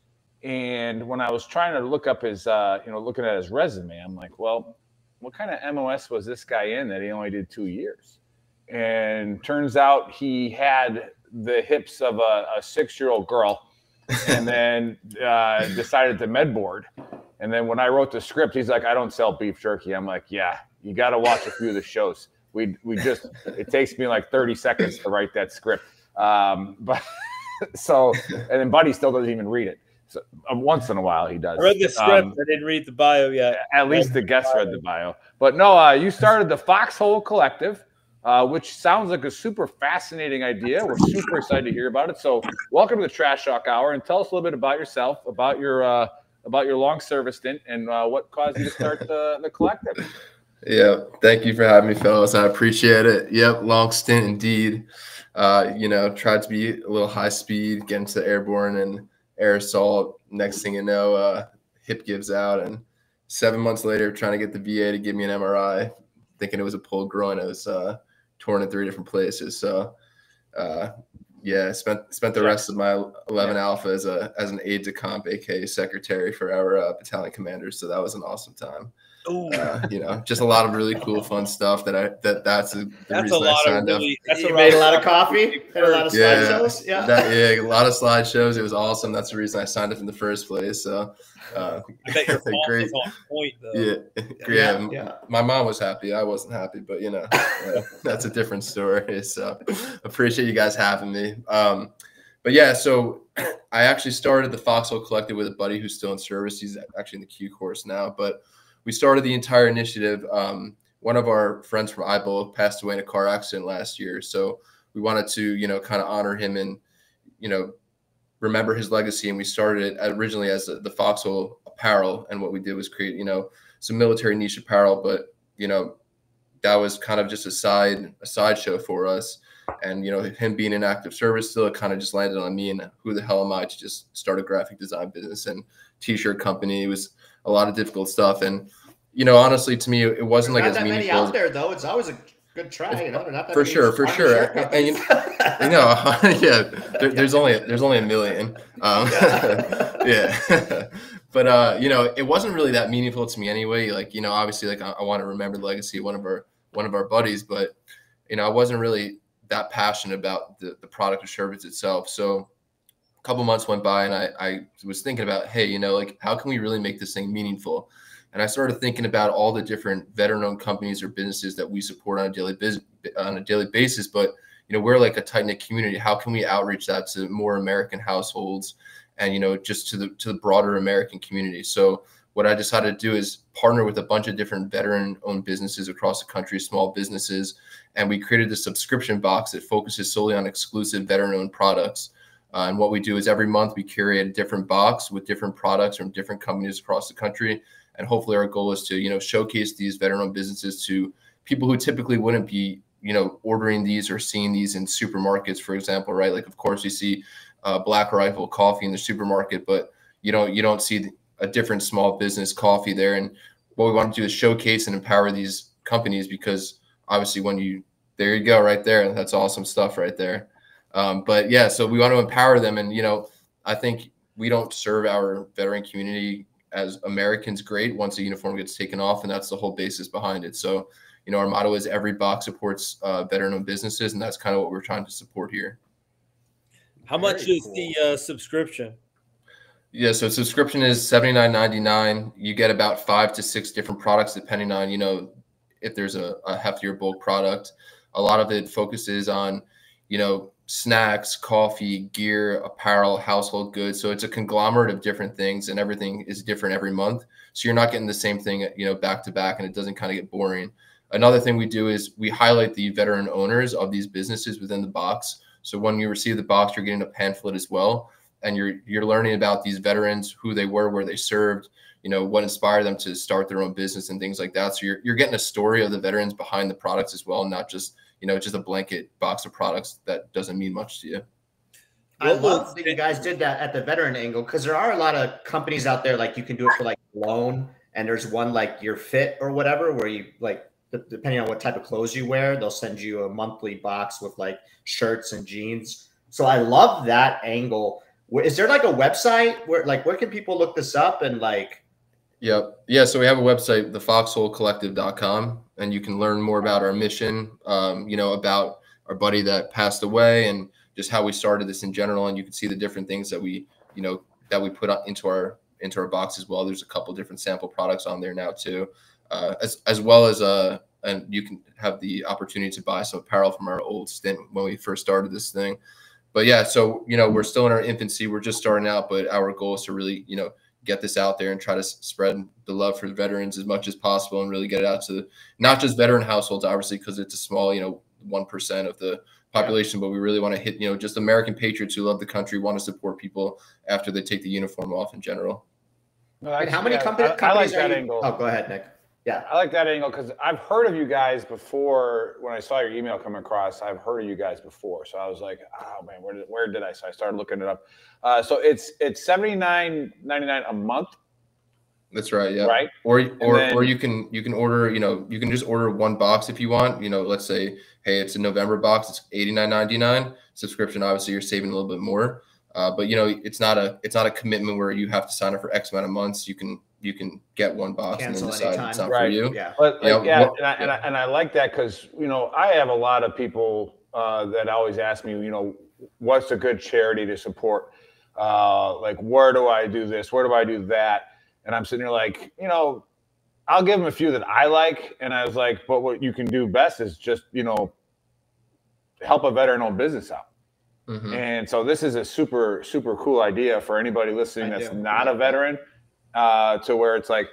and when I was trying to look up his, uh, you know, looking at his resume, I'm like, well, what kind of M O S was this guy in that he only did two years? And turns out he had the hips of a, a six-year-old girl. And then uh, decided to med board. And then when I wrote the script, he's like, I don't sell beef jerky. I'm like, yeah, you got to watch a few of the shows. We we just, it takes me like thirty seconds to write that script. Um, but so, and then Buddy still doesn't even read it. So um, once in a while he does. I read the script. Um, I didn't read the bio yet. at least the guest read the bio. But no, uh, you started the Foxhole Collective, uh, which sounds like a super fascinating idea. We're super excited to hear about it. So welcome to the Trash Talk Hour, and tell us a little bit about yourself, about your uh, about your long service stint, and uh, what caused you to start the, the collective. Yeah, thank you for having me, fellas. I appreciate it. Yep, long stint indeed. Uh, you know, tried to be a little high speed, get into the airborne and air assault. Next thing you know, uh, hip gives out, and seven months later, trying to get the V A to give me an M R I, thinking it was a pulled groin. It was uh, torn in three different places. So, uh, yeah, spent spent the rest of my eleven Yeah. Alpha as a as an aide de camp, aka secretary for our uh, battalion commanders. So that was an awesome time. Uh, you know, just a lot of really cool, fun stuff that I that that's a, the That's a reason I lot of signed really. up. That's You a made a lot lot of coffee, had a lot of Yeah, slideshows. Yeah. That, yeah, a lot of slideshows. It was awesome. That's the reason I signed up in the first place. So, uh, I bet your font great. was on point though. Yeah, Yeah, yeah, yeah. My mom was happy. I wasn't happy, but you know, uh, that's a different story. So, appreciate you guys having me. Um, but yeah, so I actually started the Foxhole Collective with a buddy who's still in service. He's actually in the Q course now, but we started the entire initiative. Um, one of our friends from Ibo passed away in a car accident last year, so we wanted to, you know, kind of honor him and, you know, remember his legacy. And we started it originally as the, the Foxhole Apparel, and what we did was create, you know, some military niche apparel, but you know, that was kind of just a side a sideshow for us. And you know, him being in active service still, it kind of just landed on me. And who the hell am I to just start a graphic design business and t-shirt company? It was a lot of difficult stuff. And you know, honestly, to me, it wasn't There's like not as that many meaningful. out there, though. It's always a good try. You know, not that For many sure, for army sure. shirt And, and you, companies. you know, yeah, there, there's only there's only a million. Um, yeah, but uh, you know, it wasn't really that meaningful to me anyway. Like, you know, obviously, like I, I want to remember the legacy of one of our one of our buddies, but you know, I wasn't really that passionate about the the product or service itself. So a couple months went by, and I I was thinking about, hey, you know, like how can we really make this thing meaningful? And I started thinking about all the different veteran-owned companies or businesses that we support on a daily business on a daily basis. But you know, we're like a tight-knit community. How can we outreach that to more American households, and you know, just to the to the broader American community? So what I decided to do is partner with a bunch of different veteran-owned businesses across the country, small businesses, and we created a subscription box that focuses solely on exclusive veteran-owned products. Uh, and what we do is every month we curate a different box with different products from different companies across the country. And hopefully our goal is to, you know, showcase these veteran-owned businesses to people who typically wouldn't be, you know, ordering these or seeing these in supermarkets, for example, right? Like, of course, you see uh, Black Rifle coffee in the supermarket, but you don't you don't see a different small business coffee there. And what we want to do is showcase and empower these companies, because obviously when you there you go right there, that's awesome stuff right there. Um, but yeah, so we want to empower them, and you know, I think we don't serve our veteran community as Americans great once the uniform gets taken off, and that's the whole basis behind it. So, you know, our motto is every box supports uh, veteran-owned businesses, and that's kind of what we're trying to support here. How much Very is cool. the uh, subscription? Yeah, so subscription is seventy-nine ninety-nine. You get about five to six different products depending on, you know, if there's a, a heftier bulk product. A lot of it focuses on, you know, snacks, coffee, gear, apparel, household goods. So it's a conglomerate of different things, and everything is different every month. So you're not getting the same thing, you know, back to back, and it doesn't kind of get boring. Another thing we do is we highlight the veteran owners of these businesses within the box. So when you receive the box, you're getting a pamphlet as well. And you're you're learning about these veterans, who they were, where they served, you know, what inspired them to start their own business and things like that. So you're you're getting a story of the veterans behind the products as well, not just, you know, just a blanket box of products that doesn't mean much to you. I love that you guys did that at the veteran angle, because there are a lot of companies out there, like you can do it for like loan, and there's one like Your Fit or whatever, where you like, depending on what type of clothes you wear, they'll send you a monthly box with like shirts and jeans. So I love that angle. Is there like a website where, like, where can people look this up and like? Yep. Yeah. So we have a website, the foxhole collective dot com, and you can learn more about our mission, um, you know, about our buddy that passed away, and just how we started this in general. And you can see the different things that we, you know, that we put into our, into our box as well. There's a couple different sample products on there now too, uh, as, as well as, uh, and you can have the opportunity to buy some apparel from our old stint when we first started this thing. But yeah, so, you know, we're still in our infancy. We're just starting out, but our goal is to really, you know, get this out there and try to spread the love for the veterans as much as possible, and really get it out to not just veteran households, obviously, because it's a small, you know, one percent of the population, but we really want to hit, you know, just American patriots who love the country, want to support people after they take the uniform off in general. No, And how many yeah, company, I, companies I like are that you? angle. Oh, go ahead, Nick. Yeah. I like that angle because I've heard of you guys before. When I saw your email come across, I've heard of you guys before. So I was like, oh man, where did where did I? So I started looking it up. Uh, so it's it's seventy-nine ninety-nine a month. That's right. Yeah. Right. Or or then, or you can you can order, you know, you can just order one box if you want. You know, let's say, hey, it's a November box, it's eighty-nine ninety-nine. Subscription, obviously, you're saving a little bit more. Uh, but you know, it's not a it's not a commitment where you have to sign up for X amount of months. You can you can get one box Cancel and then decide anytime. it's not Right. for you. Yeah. But You like, know, yeah, what- and, I, and, I, and I like that because, you know, I have a lot of people uh, that always ask me, you know, what's a good charity to support? Uh, like, where do I do this? Where do I do that? And I'm sitting there like, you know, I'll give them a few that I like. And I was like, but what you can do best is just, you know, help a veteran-owned business out. Mhm. And so this is a super, super cool idea for anybody listening I that's do. not I a like that. veteran, uh, to where it's like,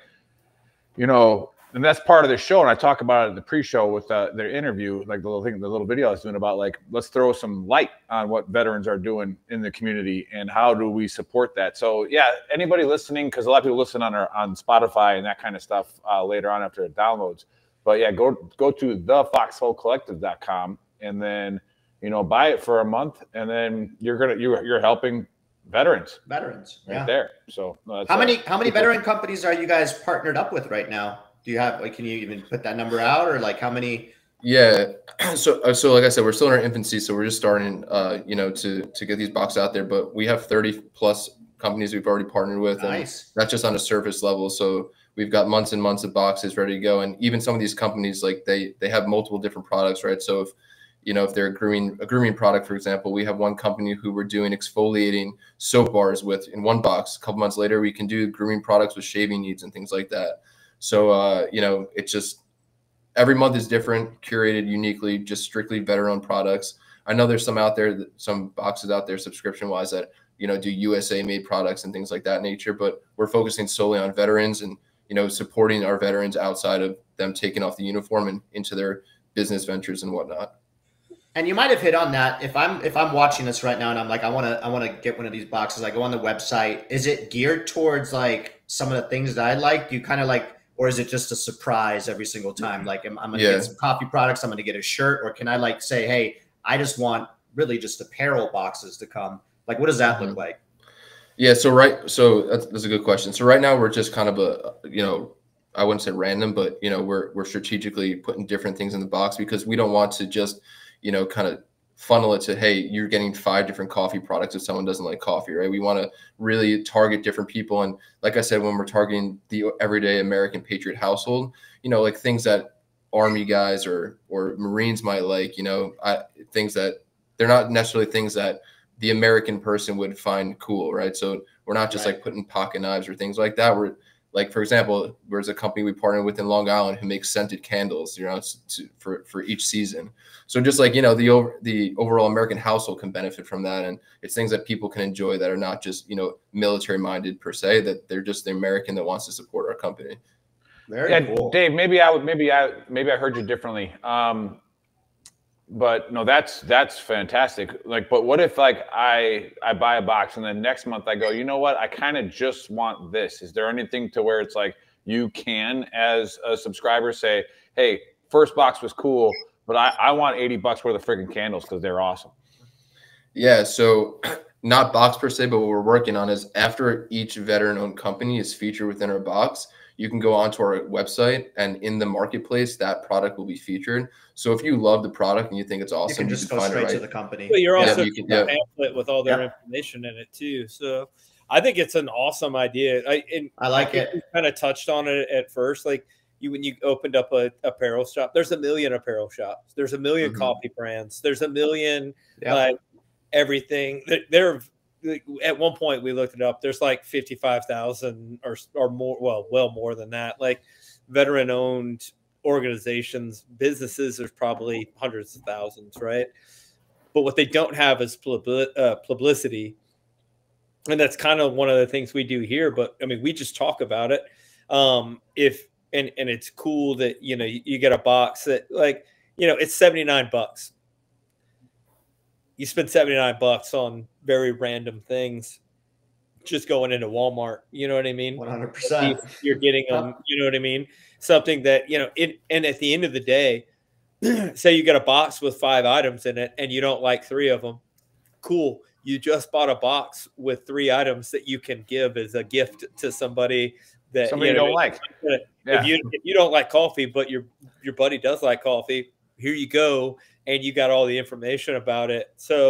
you know, and that's part of the show. And I talk about it in the pre-show with uh, their interview, like the little thing, the little video I was doing about like, let's throw some light on what veterans are doing in the community and how do we support that. So yeah, anybody listening, because a lot of people listen on our, on Spotify and that kind of stuff uh, later on after it downloads. But yeah, go go to the foxhole collective dot com and then, you know, buy it for a month, and then you're gonna you're you're helping veterans Veterans. right Yeah. there. So no, that's How a many how many super- veteran companies are you guys partnered up with right now? Do you have like can you even put that number out, or like how many? Yeah. So, uh, so like I said, we're still in our infancy, so we're just starting, uh, you know, to to get these boxes out there. But we have thirty plus companies we've already partnered with, and Nice. that's just on a surface level. So we've got months and months of boxes ready to go, and even some of these companies, like they they have multiple different products, right? So if you know if they're a grooming a grooming product, for example, we have one company who we're doing exfoliating soap bars with in one box. A couple months later, we can do grooming products with shaving needs and things like that. So uh, you know, it's just every month is different, curated uniquely, just strictly veteran products. I know there's some out there, that, some boxes out there subscription wise that, you know, do U S A made products and things like that nature, but we're focusing solely on veterans and, you know, supporting our veterans outside of them taking off the uniform and into their business ventures and whatnot. And you might have hit on that. If I'm if I'm watching this right now and I'm like, I want to I want to get one of these boxes, I go on the website. Is it geared towards like some of the things that I like? Do you kind of like, or is it just a surprise every single time? Like I'm, I'm gonna Yeah. get some coffee products, I'm gonna get a shirt, or can I like say, hey, I just want really just apparel boxes to come? Like, what does that look Mhm. like? Yeah. So, right. So that's, that's a good question. So right now we're just kind of a, you know, I wouldn't say random, but, you know, we're, we're strategically putting different things in the box because we don't want to just, you know, kind of funnel it to, hey, you're getting five different coffee products if someone doesn't like coffee, right? We want to really target different people. And like I said, when we're targeting the everyday American patriot household, you know, like things that Army guys or, or Marines might like, you know, I, things that they're not necessarily things that the American person would find cool, right? So we're not just Right. like putting pocket knives or things like that. We're like, for example, there's a company we partner with in Long Island who makes scented candles, you know, to, for, for each season. So just like, you know, the over, the overall American household can benefit from that. And it's things that people can enjoy that are not just, you know, military minded per se, that they're just the American that wants to support our company. Very Yeah, cool. Dave, maybe I would, maybe I, maybe I heard you differently. Um, but no, that's, that's fantastic. Like, but what if like I, I buy a box and then next month I go, you know what? I kind of just want this. Is there anything to where it's like, you can, as a subscriber, say, hey, first box was cool, but I, I want eighty bucks worth of freaking candles because they're awesome. Yeah. So not box per se, but what we're working on is after each veteran owned company is featured within our box, you can go onto our website and in the marketplace, that product will be featured. So if you love the product and you think it's You awesome, can you just can go find it straight to right. the company. But you're Yeah, also you can- getting a yeah. pamphlet with all their Yeah. information in it too. So I think it's an awesome idea. I and I like think it. we kind of touched on it at first. Like you when you opened up a apparel shop, there's a million apparel shops. There's a 1000000 Mhm. coffee brands. There's a million Yeah. like everything. There- There like, at one point we looked it up. There's like fifty-five thousand or or more. Well, well more than that. Like veteran owned organizations, businesses. There's probably hundreds of thousands, right? But what they don't have is publi- uh, publicity. And that's kind of one of the things we do here. But I mean, we just talk about it. Um, if and and it's cool that you know you, you get a box that like you know it's seventy-nine bucks. You spend seventy-nine bucks on very random things, just going into Walmart. You know what I mean? one hundred percent. You're getting them. You know what I mean? Something that you know. It and at the end of the day, say you get a box with five items in it, and you don't like three of them. Cool. You just bought a box with three items that you can give as a gift to somebody that Somebody you you know, don't like. If Yeah. you if you don't like coffee, but your your buddy does like coffee, here you go, and you got all the information about it. So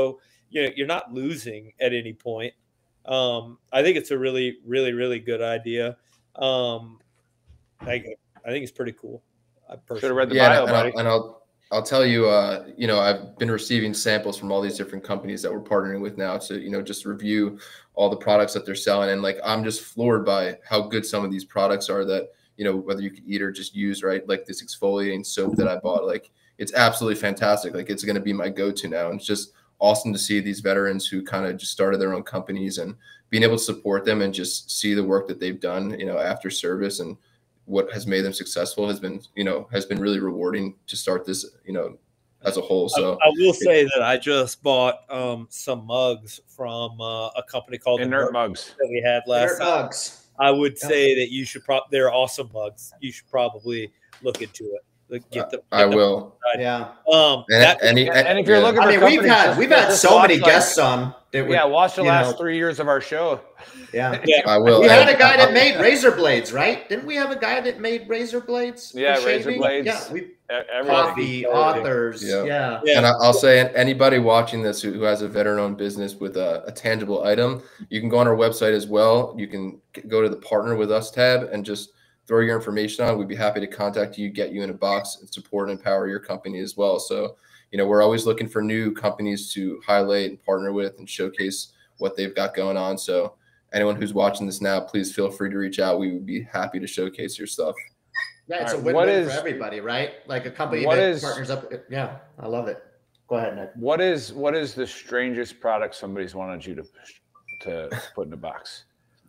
you know, you're not losing at any point. Um, I think it's a really, really, really good idea. Um, I, I think it's pretty cool. I Should have read the yeah, bio, and, buddy. I'll, and I'll I'll tell you, uh, you know, I've been receiving samples from all these different companies that we're partnering with now to, you know, just review all the products that they're selling. And like, I'm just floored by how good some of these products are that, you know, whether you could eat or just use, right? Like this exfoliating soap that I bought, like it's absolutely fantastic. Like it's going to be my go-to now. And it's just awesome to see these veterans who kind of just started their own companies and being able to support them and just see the work that they've done, you know, after service and what has made them successful has been, you know, has been really rewarding to start this, you know, as a whole. So I, I will say that I just bought um, some mugs from uh, a company called Inert Mugs that we had last Inert Mugs. I would say that you should probably, they're awesome mugs. You should probably look into it. Like, get them, I get them will. outside. Yeah. Um, And, that, any, And if you're yeah. looking I for mean, we've companies, had just- we've had just so watch, many like- guests on. That would, Yeah, watch the you last know, three years of our show. Yeah. yeah. I will. We had a And- guy that made razor blades, right? Didn't we have a guy that made razor blades? for Yeah, razor shaving? blades. Yeah, we E- Everything. coffee authors. Yeah. Yeah. Yeah. And I- I'll say, anybody watching this who, who has a veteran-owned business with a, a tangible item, you can go on our website as well. You can g- go to the Partner with Us tab and just throw your information on. We'd be happy to contact you, get you in a box, and support and empower your company as well. So, you know, we're always looking for new companies to highlight and partner with and showcase what they've got going on. So, anyone who's watching this now, please feel free to reach out. We would be happy to showcase your stuff. Yeah, it's All a right, what win-win is- for everybody, right? Like a company what that is- partners up. Yeah, I love it. Go ahead, Nick. What is what is the strangest product somebody's wanted you to to put in a box?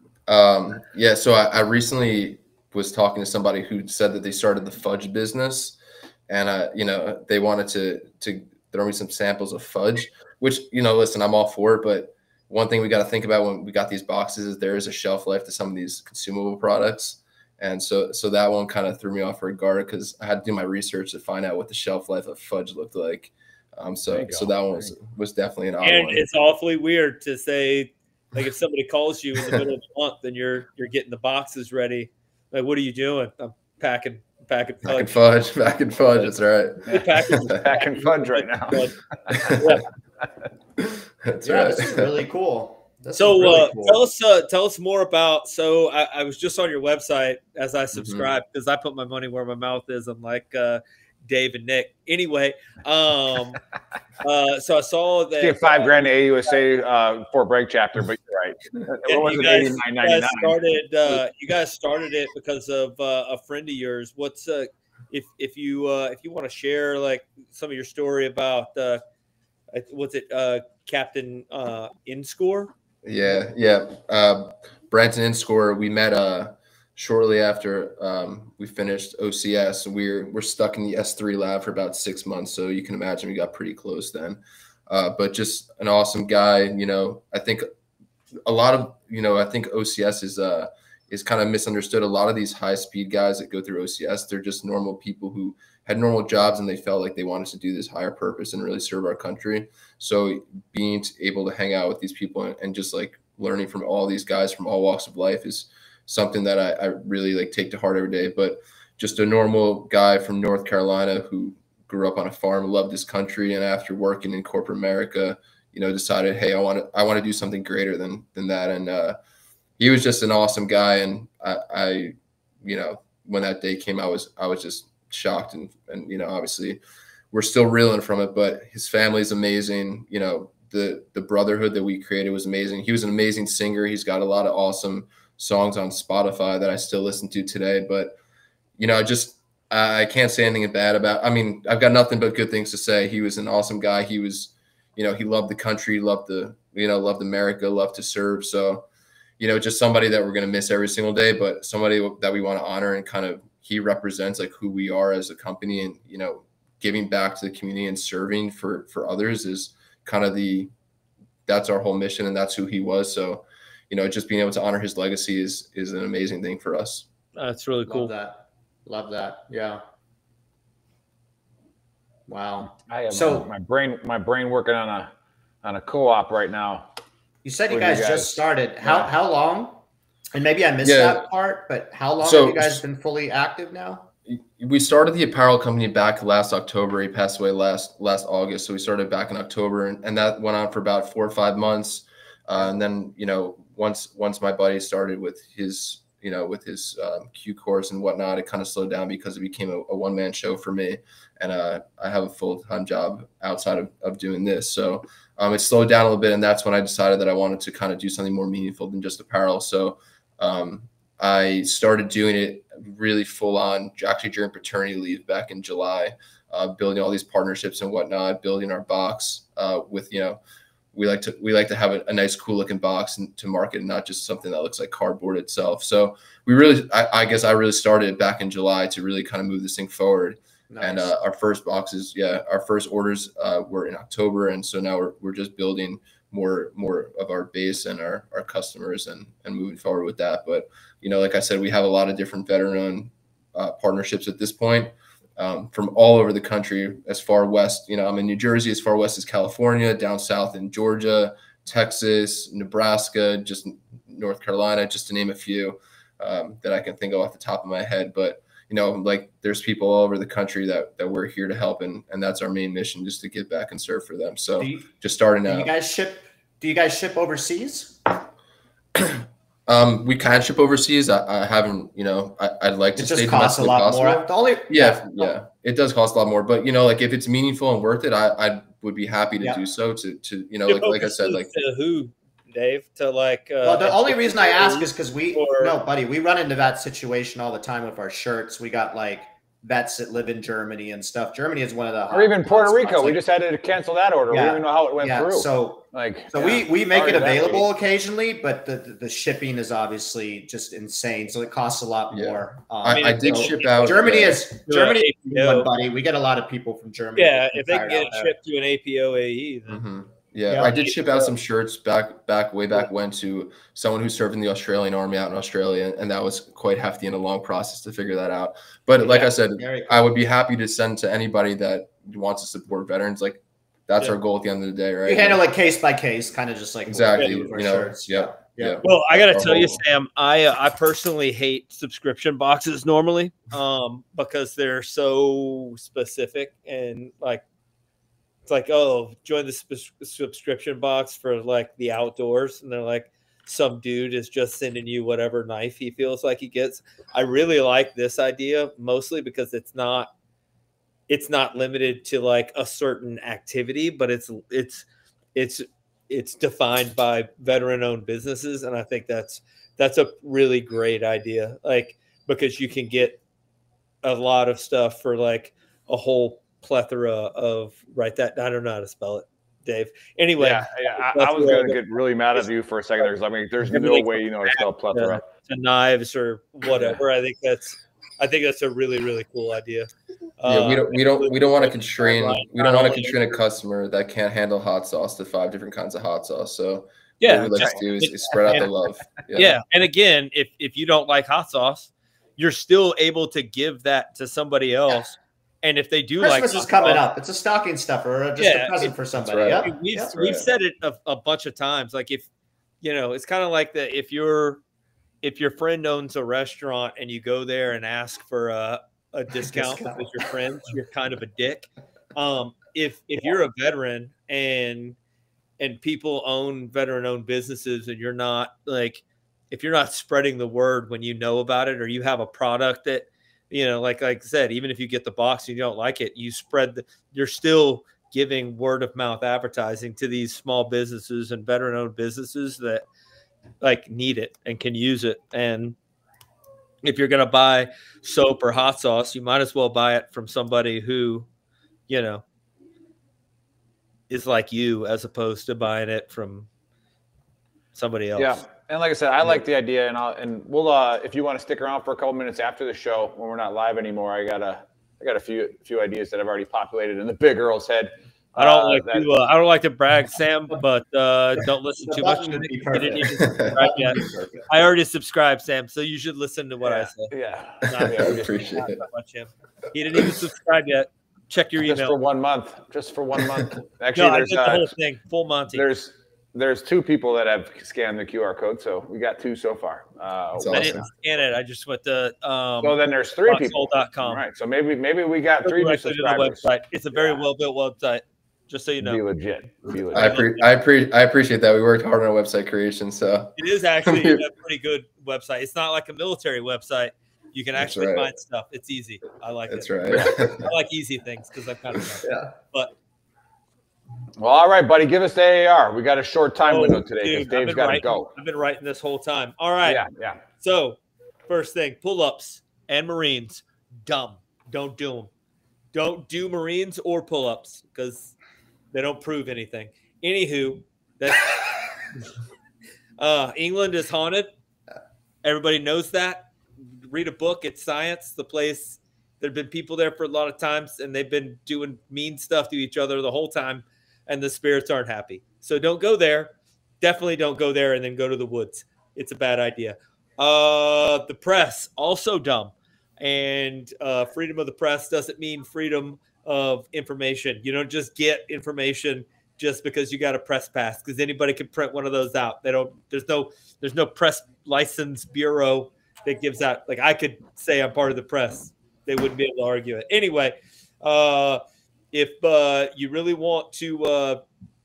Um, yeah, so I, I recently was talking to somebody who said that they started the fudge business, and uh, you know, they wanted to to throw me some samples of fudge, which, you know, listen, I'm all for it, but one thing we got to think about when we got these boxes is there is a shelf life to some of these consumable products. And so so that one kind of threw me off guard because I had to do my research to find out what the shelf life of fudge looked like. Um, There so you so go. that one was, was definitely an odd And one. it's awfully weird to say, like, if somebody calls you in the middle of the month and you're you're getting the boxes ready, like, what are you doing? I'm packing packing Back and fudge. fudge, back and fudge. That's right. You're packing Packing fudge right now. Yeah. That's Yeah, right. this is really cool. This So is really uh, cool. tell us uh, tell us more about. So I, I was just on your website as Mm-hmm. I subscribed because I put my money where my mouth is. I'm like uh, Dave and Nick. Anyway, um, uh, so I saw that Give five grand to A U S A uh, Fort Bragg chapter, but you're right. Yeah, What was you it, guys, eighty-nine you guys ninety-nine? started. Uh, you guys started it because of uh, a friend of yours. What's uh, if if you uh, if you want to share like some of your story about uh, what's it uh, Captain uh, InScore? Yeah, yeah. Uh, Branton InScore, we met uh, shortly after um, we finished O C S. And we're we're stuck in the S three lab for about six months, so you can imagine we got pretty close then. Uh, but just an awesome guy. You know, I think a lot of you know, I think O C S is uh is kind of misunderstood. A lot of these high speed guys that go through O C S, they're just normal people who had normal jobs and they felt like they wanted to do this higher purpose and really serve our country. So being able to hang out with these people and, and just like learning from all these guys from all walks of life is something that I, I really like take to heart every day. But just a normal guy from North Carolina who grew up on a farm, loved his country, and after working in corporate America, you know, decided, hey, I want to I want to do something greater than than that. And uh, he was just an awesome guy. And I, I, you know, when that day came, I was I was just shocked and and you know, obviously we're still reeling from it, but his family's amazing. You know, the the brotherhood that we created was amazing. He was an amazing singer. He's got a lot of awesome songs on Spotify that I still listen to today. But you know, just I can't say anything bad about. I mean, I've got nothing but good things to say. He was an awesome guy. He was, you know, he loved the country, loved the, you know, loved America, loved to serve. So, you know, just somebody that we're going to miss every single day, but somebody that we want to honor and kind of he represents like who we are as a company, and you know, giving back to the community and serving for for others is kind of the that's our whole mission, and that's who he was. So, you know, just being able to honor his legacy is is an amazing thing for us. That's really cool. Love that. Love that. Yeah. Wow. I have So- my, my brain my brain working on a on a co-op right now. You said you What do you guys, guys- just started. How Yeah. how long? And maybe I missed Yeah. that part, but how long So- have you guys been fully active now? we started the apparel company back last October. He passed away last last August, so we started back in October, and, and that went on for about four or five months. Uh, and then, you know, once once my buddy started with his, you know, with his um, Q course and whatnot, it kind of slowed down because it became a, a one man show for me, and uh, I have a full time job outside of, of doing this, so um, it slowed down a little bit, and that's when I decided that I wanted to kind of do something more meaningful than just apparel. So um, I started doing it really full on, actually during paternity leave back in July, uh, building all these partnerships and whatnot, building our box uh, with, you know, we like to, we like to have a, a nice, cool looking box and to market, not just something that looks like cardboard itself. So we really, I, I guess I really started back in July to really kind of move this thing forward. Nice. And uh, our first boxes, yeah, our first orders uh, were in October. And so now we're, we're just building more, more of our base and our, our customers and, and moving forward with that. But, you know, like I said, we have a lot of different veteran-owned uh, partnerships at this point, um, from all over the country, as far west. You know, I'm in New Jersey, as far west as California, down south in Georgia, Texas, Nebraska, just North Carolina, just to name a few um, that I can think of off the top of my head. But, you know, like there's people all over the country that that we're here to help, and and that's our main mission, just to give back and serve for them. So you, just starting do out. You guys ship? Do you guys ship overseas? Um, we can ship overseas. I, I haven't, you know, I, I'd like to it stay just costs a lot possible. more. The only, yeah, yeah, yeah, it does cost a lot more, but you know, like if it's meaningful and worth it, I, I would be happy to yeah. do so. To, to you know, like, like I said, like to who, Dave, to like. Uh, well, the only reason I ask is because we, or, no, buddy, we run into that situation all the time with our shirts. We got like vets that live in Germany and stuff. Germany is one of the, or even Puerto Rico. Like, we just had to cancel that order. Yeah, we don't even know how it went yeah, through. So. Like, so yeah, we, we make it available occasionally, but the, the, the shipping is obviously just insane. So it costs a lot yeah. more. Um, I, I did so ship out. Germany uh, is Germany, is buddy. We get a lot of people from Germany. Yeah, if they can get it shipped to an A P O A E, then. Mm-hmm. Yeah, yeah, I did ship out some shirts back back way back when to someone who served in the Australian Army out in Australia, and that was quite hefty and a long process to figure that out. But like yeah, I said, cool. I would be happy to send to anybody that wants to support veterans. Like that's yeah. our goal at the end of the day, right? You handle it case by case, kind of just like exactly. You know, shirts. Yeah, yeah. yeah. Well, I got to tell you, Sam, I uh, I personally hate subscription boxes normally, um, because they're so specific and like. It's like, oh, join the sp- subscription box for like the outdoors. And they're like, some dude is just sending you whatever knife he feels like he gets. I really like this idea mostly because it's not, it's not limited to like a certain activity, but it's, it's, it's, it's defined by veteran owned businesses. And I think that's, that's a really great idea. Like, because you can get a lot of stuff for like a whole plethora of write that I don't know how to spell it, Dave. Anyway, yeah, yeah I, I was gonna get really mad at you for a second there because I mean, there's no way you know how to spell plethora. To knives or whatever. I think that's I think that's a really really cool idea. Yeah, we don't we don't we don't want to constrain we don't want to constrain a customer that can't handle hot sauce to five different kinds of hot sauce. So yeah, what we like to do is, is spread out the love. Yeah. yeah, and again, if if you don't like hot sauce, you're still able to give that to somebody else. And if they do Christmas like Christmas is coming up, it's a stocking stuffer or just yeah, a present for somebody. Right. Yep. We've, yep. we've right. said it a, a bunch of times. Like if, you know, it's kind of like that. If you're, if your friend owns a restaurant and you go there and ask for a, a discount discount. because your friends, you're kind of a dick. Um, if, if you're a veteran and, and people own veteran owned businesses and you're not like, if you're not spreading the word when you know about it, or you have a product that, you know, like, like I said, even if you get the box and you don't like it, you spread the, you're still giving word of mouth advertising to these small businesses and veteran owned businesses that like need it and can use it. And if you're going to buy soap or hot sauce, you might as well buy it from somebody who, you know, is like you, as opposed to buying it from somebody else. Yeah. And like I said, I like the idea, and I'll, and we'll uh, if you want to stick around for a couple minutes after the show when we're not live anymore, I got a I got a few few ideas that I've already populated in the big Earl's head. I don't uh, like that, to uh, I don't like to brag, Sam, but uh, don't listen too much. You didn't even subscribe yet. I already subscribed, Sam, so you should listen to what yeah, I say. Yeah, Not, I appreciate it. not much, him. He didn't even subscribe yet. Check your just email. for one month. Just for one month. Actually, no, I there's did the uh, whole thing, full Monty. there's there's two people that have scanned the Q R code, so we got two so far. Uh, That's I awesome. didn't scan it. I just went to um, so then there's three people. foxhole dot com. All right, so maybe maybe we got Go three new directly to the subscribers. website. It's a very Yeah. well built website. Just so you know, Be legit. Be legit. I pre- I pre- I appreciate that. We worked hard on our website creation, so it is actually a pretty good website. It's not like a military website. You can That's actually right. find stuff. It's easy. I like that's it. right. I like easy things because I'm kind of Yeah. But Well, all right, buddy. Give us the A A R. We got a short time oh, window today because dude, I've Dave's been got to writing- go. I've been writing this whole time. All right. Yeah, yeah. So, first thing, pull-ups and Marines, dumb. Don't do them. Don't do Marines or pull-ups because they don't prove anything. Anywho, that's uh, England is haunted. Everybody knows that. Read a book. It's science. The place. There've been people there for a lot of times, and they've been doing mean stuff to each other the whole time, and the spirits aren't happy. So don't go there. Definitely don't go there, and then go to the woods. It's a bad idea. Uh, the press, also dumb. And uh, freedom of the press doesn't mean freedom of information. You don't just get information just because you got a press pass, because anybody can print one of those out. They don't. There's no. There's no press license bureau that gives out. Like I could say I'm part of the press. They wouldn't be able to argue it. Anyway, uh, if uh, you really want to uh,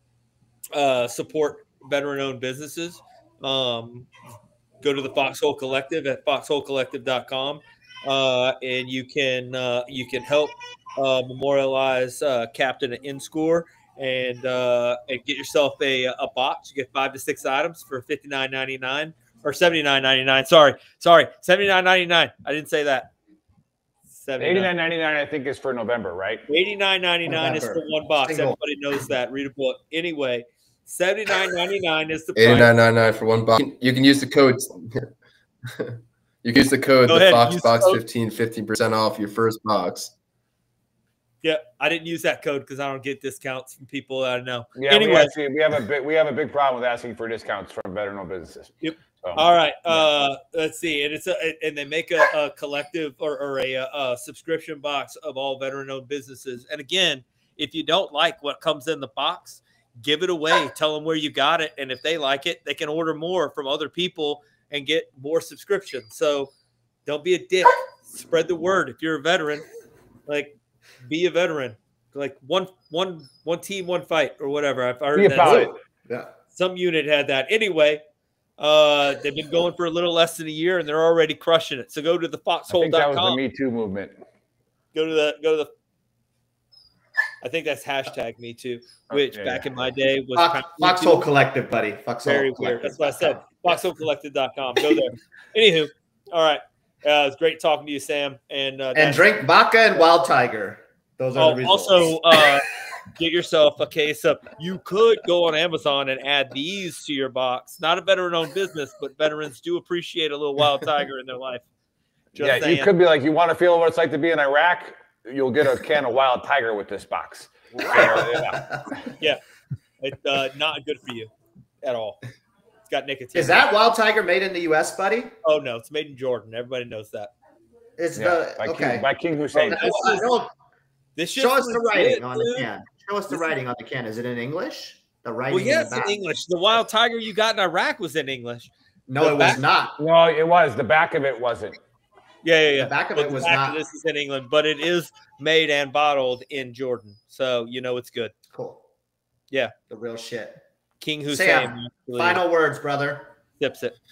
uh, support veteran-owned businesses, um, go to the Foxhole Collective at foxhole collective dot com, uh, and you can uh, you can help uh, memorialize uh, Captain Inscore and uh, and get yourself a a box. You get five to six items for fifty-nine ninety-nine or seventy-nine ninety-nine. Sorry, sorry, seventy-nine ninety-nine. I didn't say that. eighty-nine ninety-nine, I think, is for November, right? eighty-nine ninety-nine is for one box. Single. Everybody knows that. Read a book. Anyway, seventy-nine ninety-nine is the price. eighty-nine ninety-nine for one box. You can, you can use the code. You can use the code Go the ahead, Fox use Box the code. fifteen, fifteen percent off your first box. Yeah, I didn't use that code because I don't get discounts from people that I know. Yeah, anyway, we, actually, we have a big we have a big problem with asking for discounts from veteran-owned businesses. Yep. So, all right. Uh, let's see, and it's a and they make a, a collective or, or a, a subscription box of all veteran-owned businesses. And again, if you don't like what comes in the box, give it away. Tell them where you got it, and if they like it, they can order more from other people and get more subscriptions. So don't be a dick. Spread the word. If you're a veteran, like be a veteran. Like one one one team, one fight, or whatever. I've heard Be that. about it. Yeah. Some unit had that. Anyway, uh, they've been going for a little less than a year, and they're already crushing it. So go to the I foxhole think that dot was the com. Me Too movement. Go to the go to the. I think that's hashtag Me Too, which yeah, back yeah. in my day was Fox, kind of Foxhole Collective, buddy. Foxhole very weird. That's what I said. foxhole collective dot com. Go there. Anywho, all right. Uh, it's great talking to you, Sam. And uh, And drink vodka and Wild Tiger. Those are Oh, the results. also, uh, get yourself a case of. You could go on Amazon and add these to your box. Not a veteran-owned business, but veterans do appreciate a little Wild Tiger in their life. Just yeah, saying. you could be like, you want to feel what it's like to be in Iraq? You'll get a can of Wild Tiger with this box. So, yeah. Yeah, it's uh, not good for you at all. It's got nicotine. Is that Wild Tiger made in the U S, buddy? Oh no, it's made in Jordan. Everybody knows that. Is Yeah, the by, okay? King, by King Hussein. No, I don't- This show shit's us the legit, writing on the dude. can. Show us the This is- writing on the can. Is it in English? The writing. Well, yes, in, the in back. English. The Wild Tiger you got in Iraq was in English. No, The it back- was not. No, it was. The back of it wasn't. Yeah, yeah, yeah. The back of But it the was back not. of This is in England, but it is made and bottled in Jordan, so you know it's good. Cool. Yeah, The real shit. King Hussein Sam, actually final words, brother. sips it.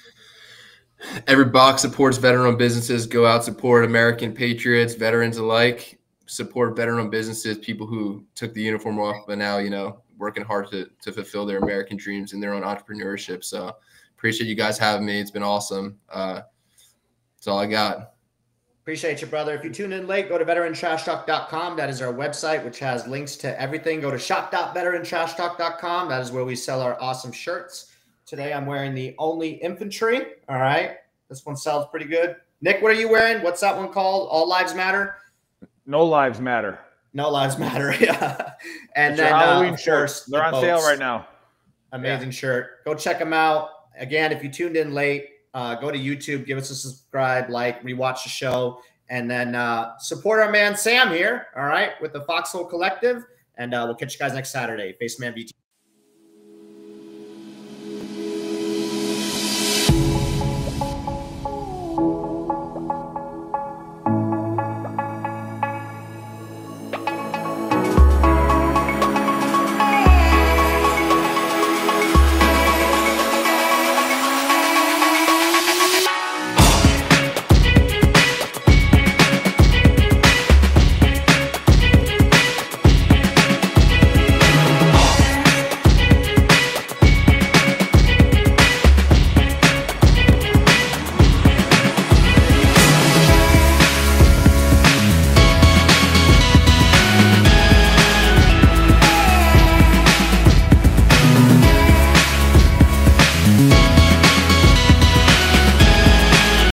Every box supports veteran-owned businesses. Go out, support American patriots, veterans alike. Support veteran-owned businesses, people who took the uniform off, but now, you know, working hard to, to fulfill their American dreams and their own entrepreneurship. So appreciate you guys having me. It's been awesome. Uh, that's all I got. Appreciate you, brother. If you tuned in late, go to veteran trash talk dot com. That is our website, which has links to everything. Go to shop dot veteran trash talk dot com. That is where we sell our awesome shirts. Today, I'm wearing the Only Infantry. All right. This one sells pretty good. Nick, what are you wearing? What's that one called? All Lives Matter? No lives matter. No Lives Matter. Yeah. And It's your then Halloween uh, of shirts. course, They're the on sale boats. right now. Amazing shirt. Go check them out. Again, if you tuned in late, uh, go to YouTube, give us a subscribe, like, rewatch the show, and then uh, support our man Sam here, all right, with the Foxhole Collective. And uh, we'll catch you guys next Saturday. Face Man V T.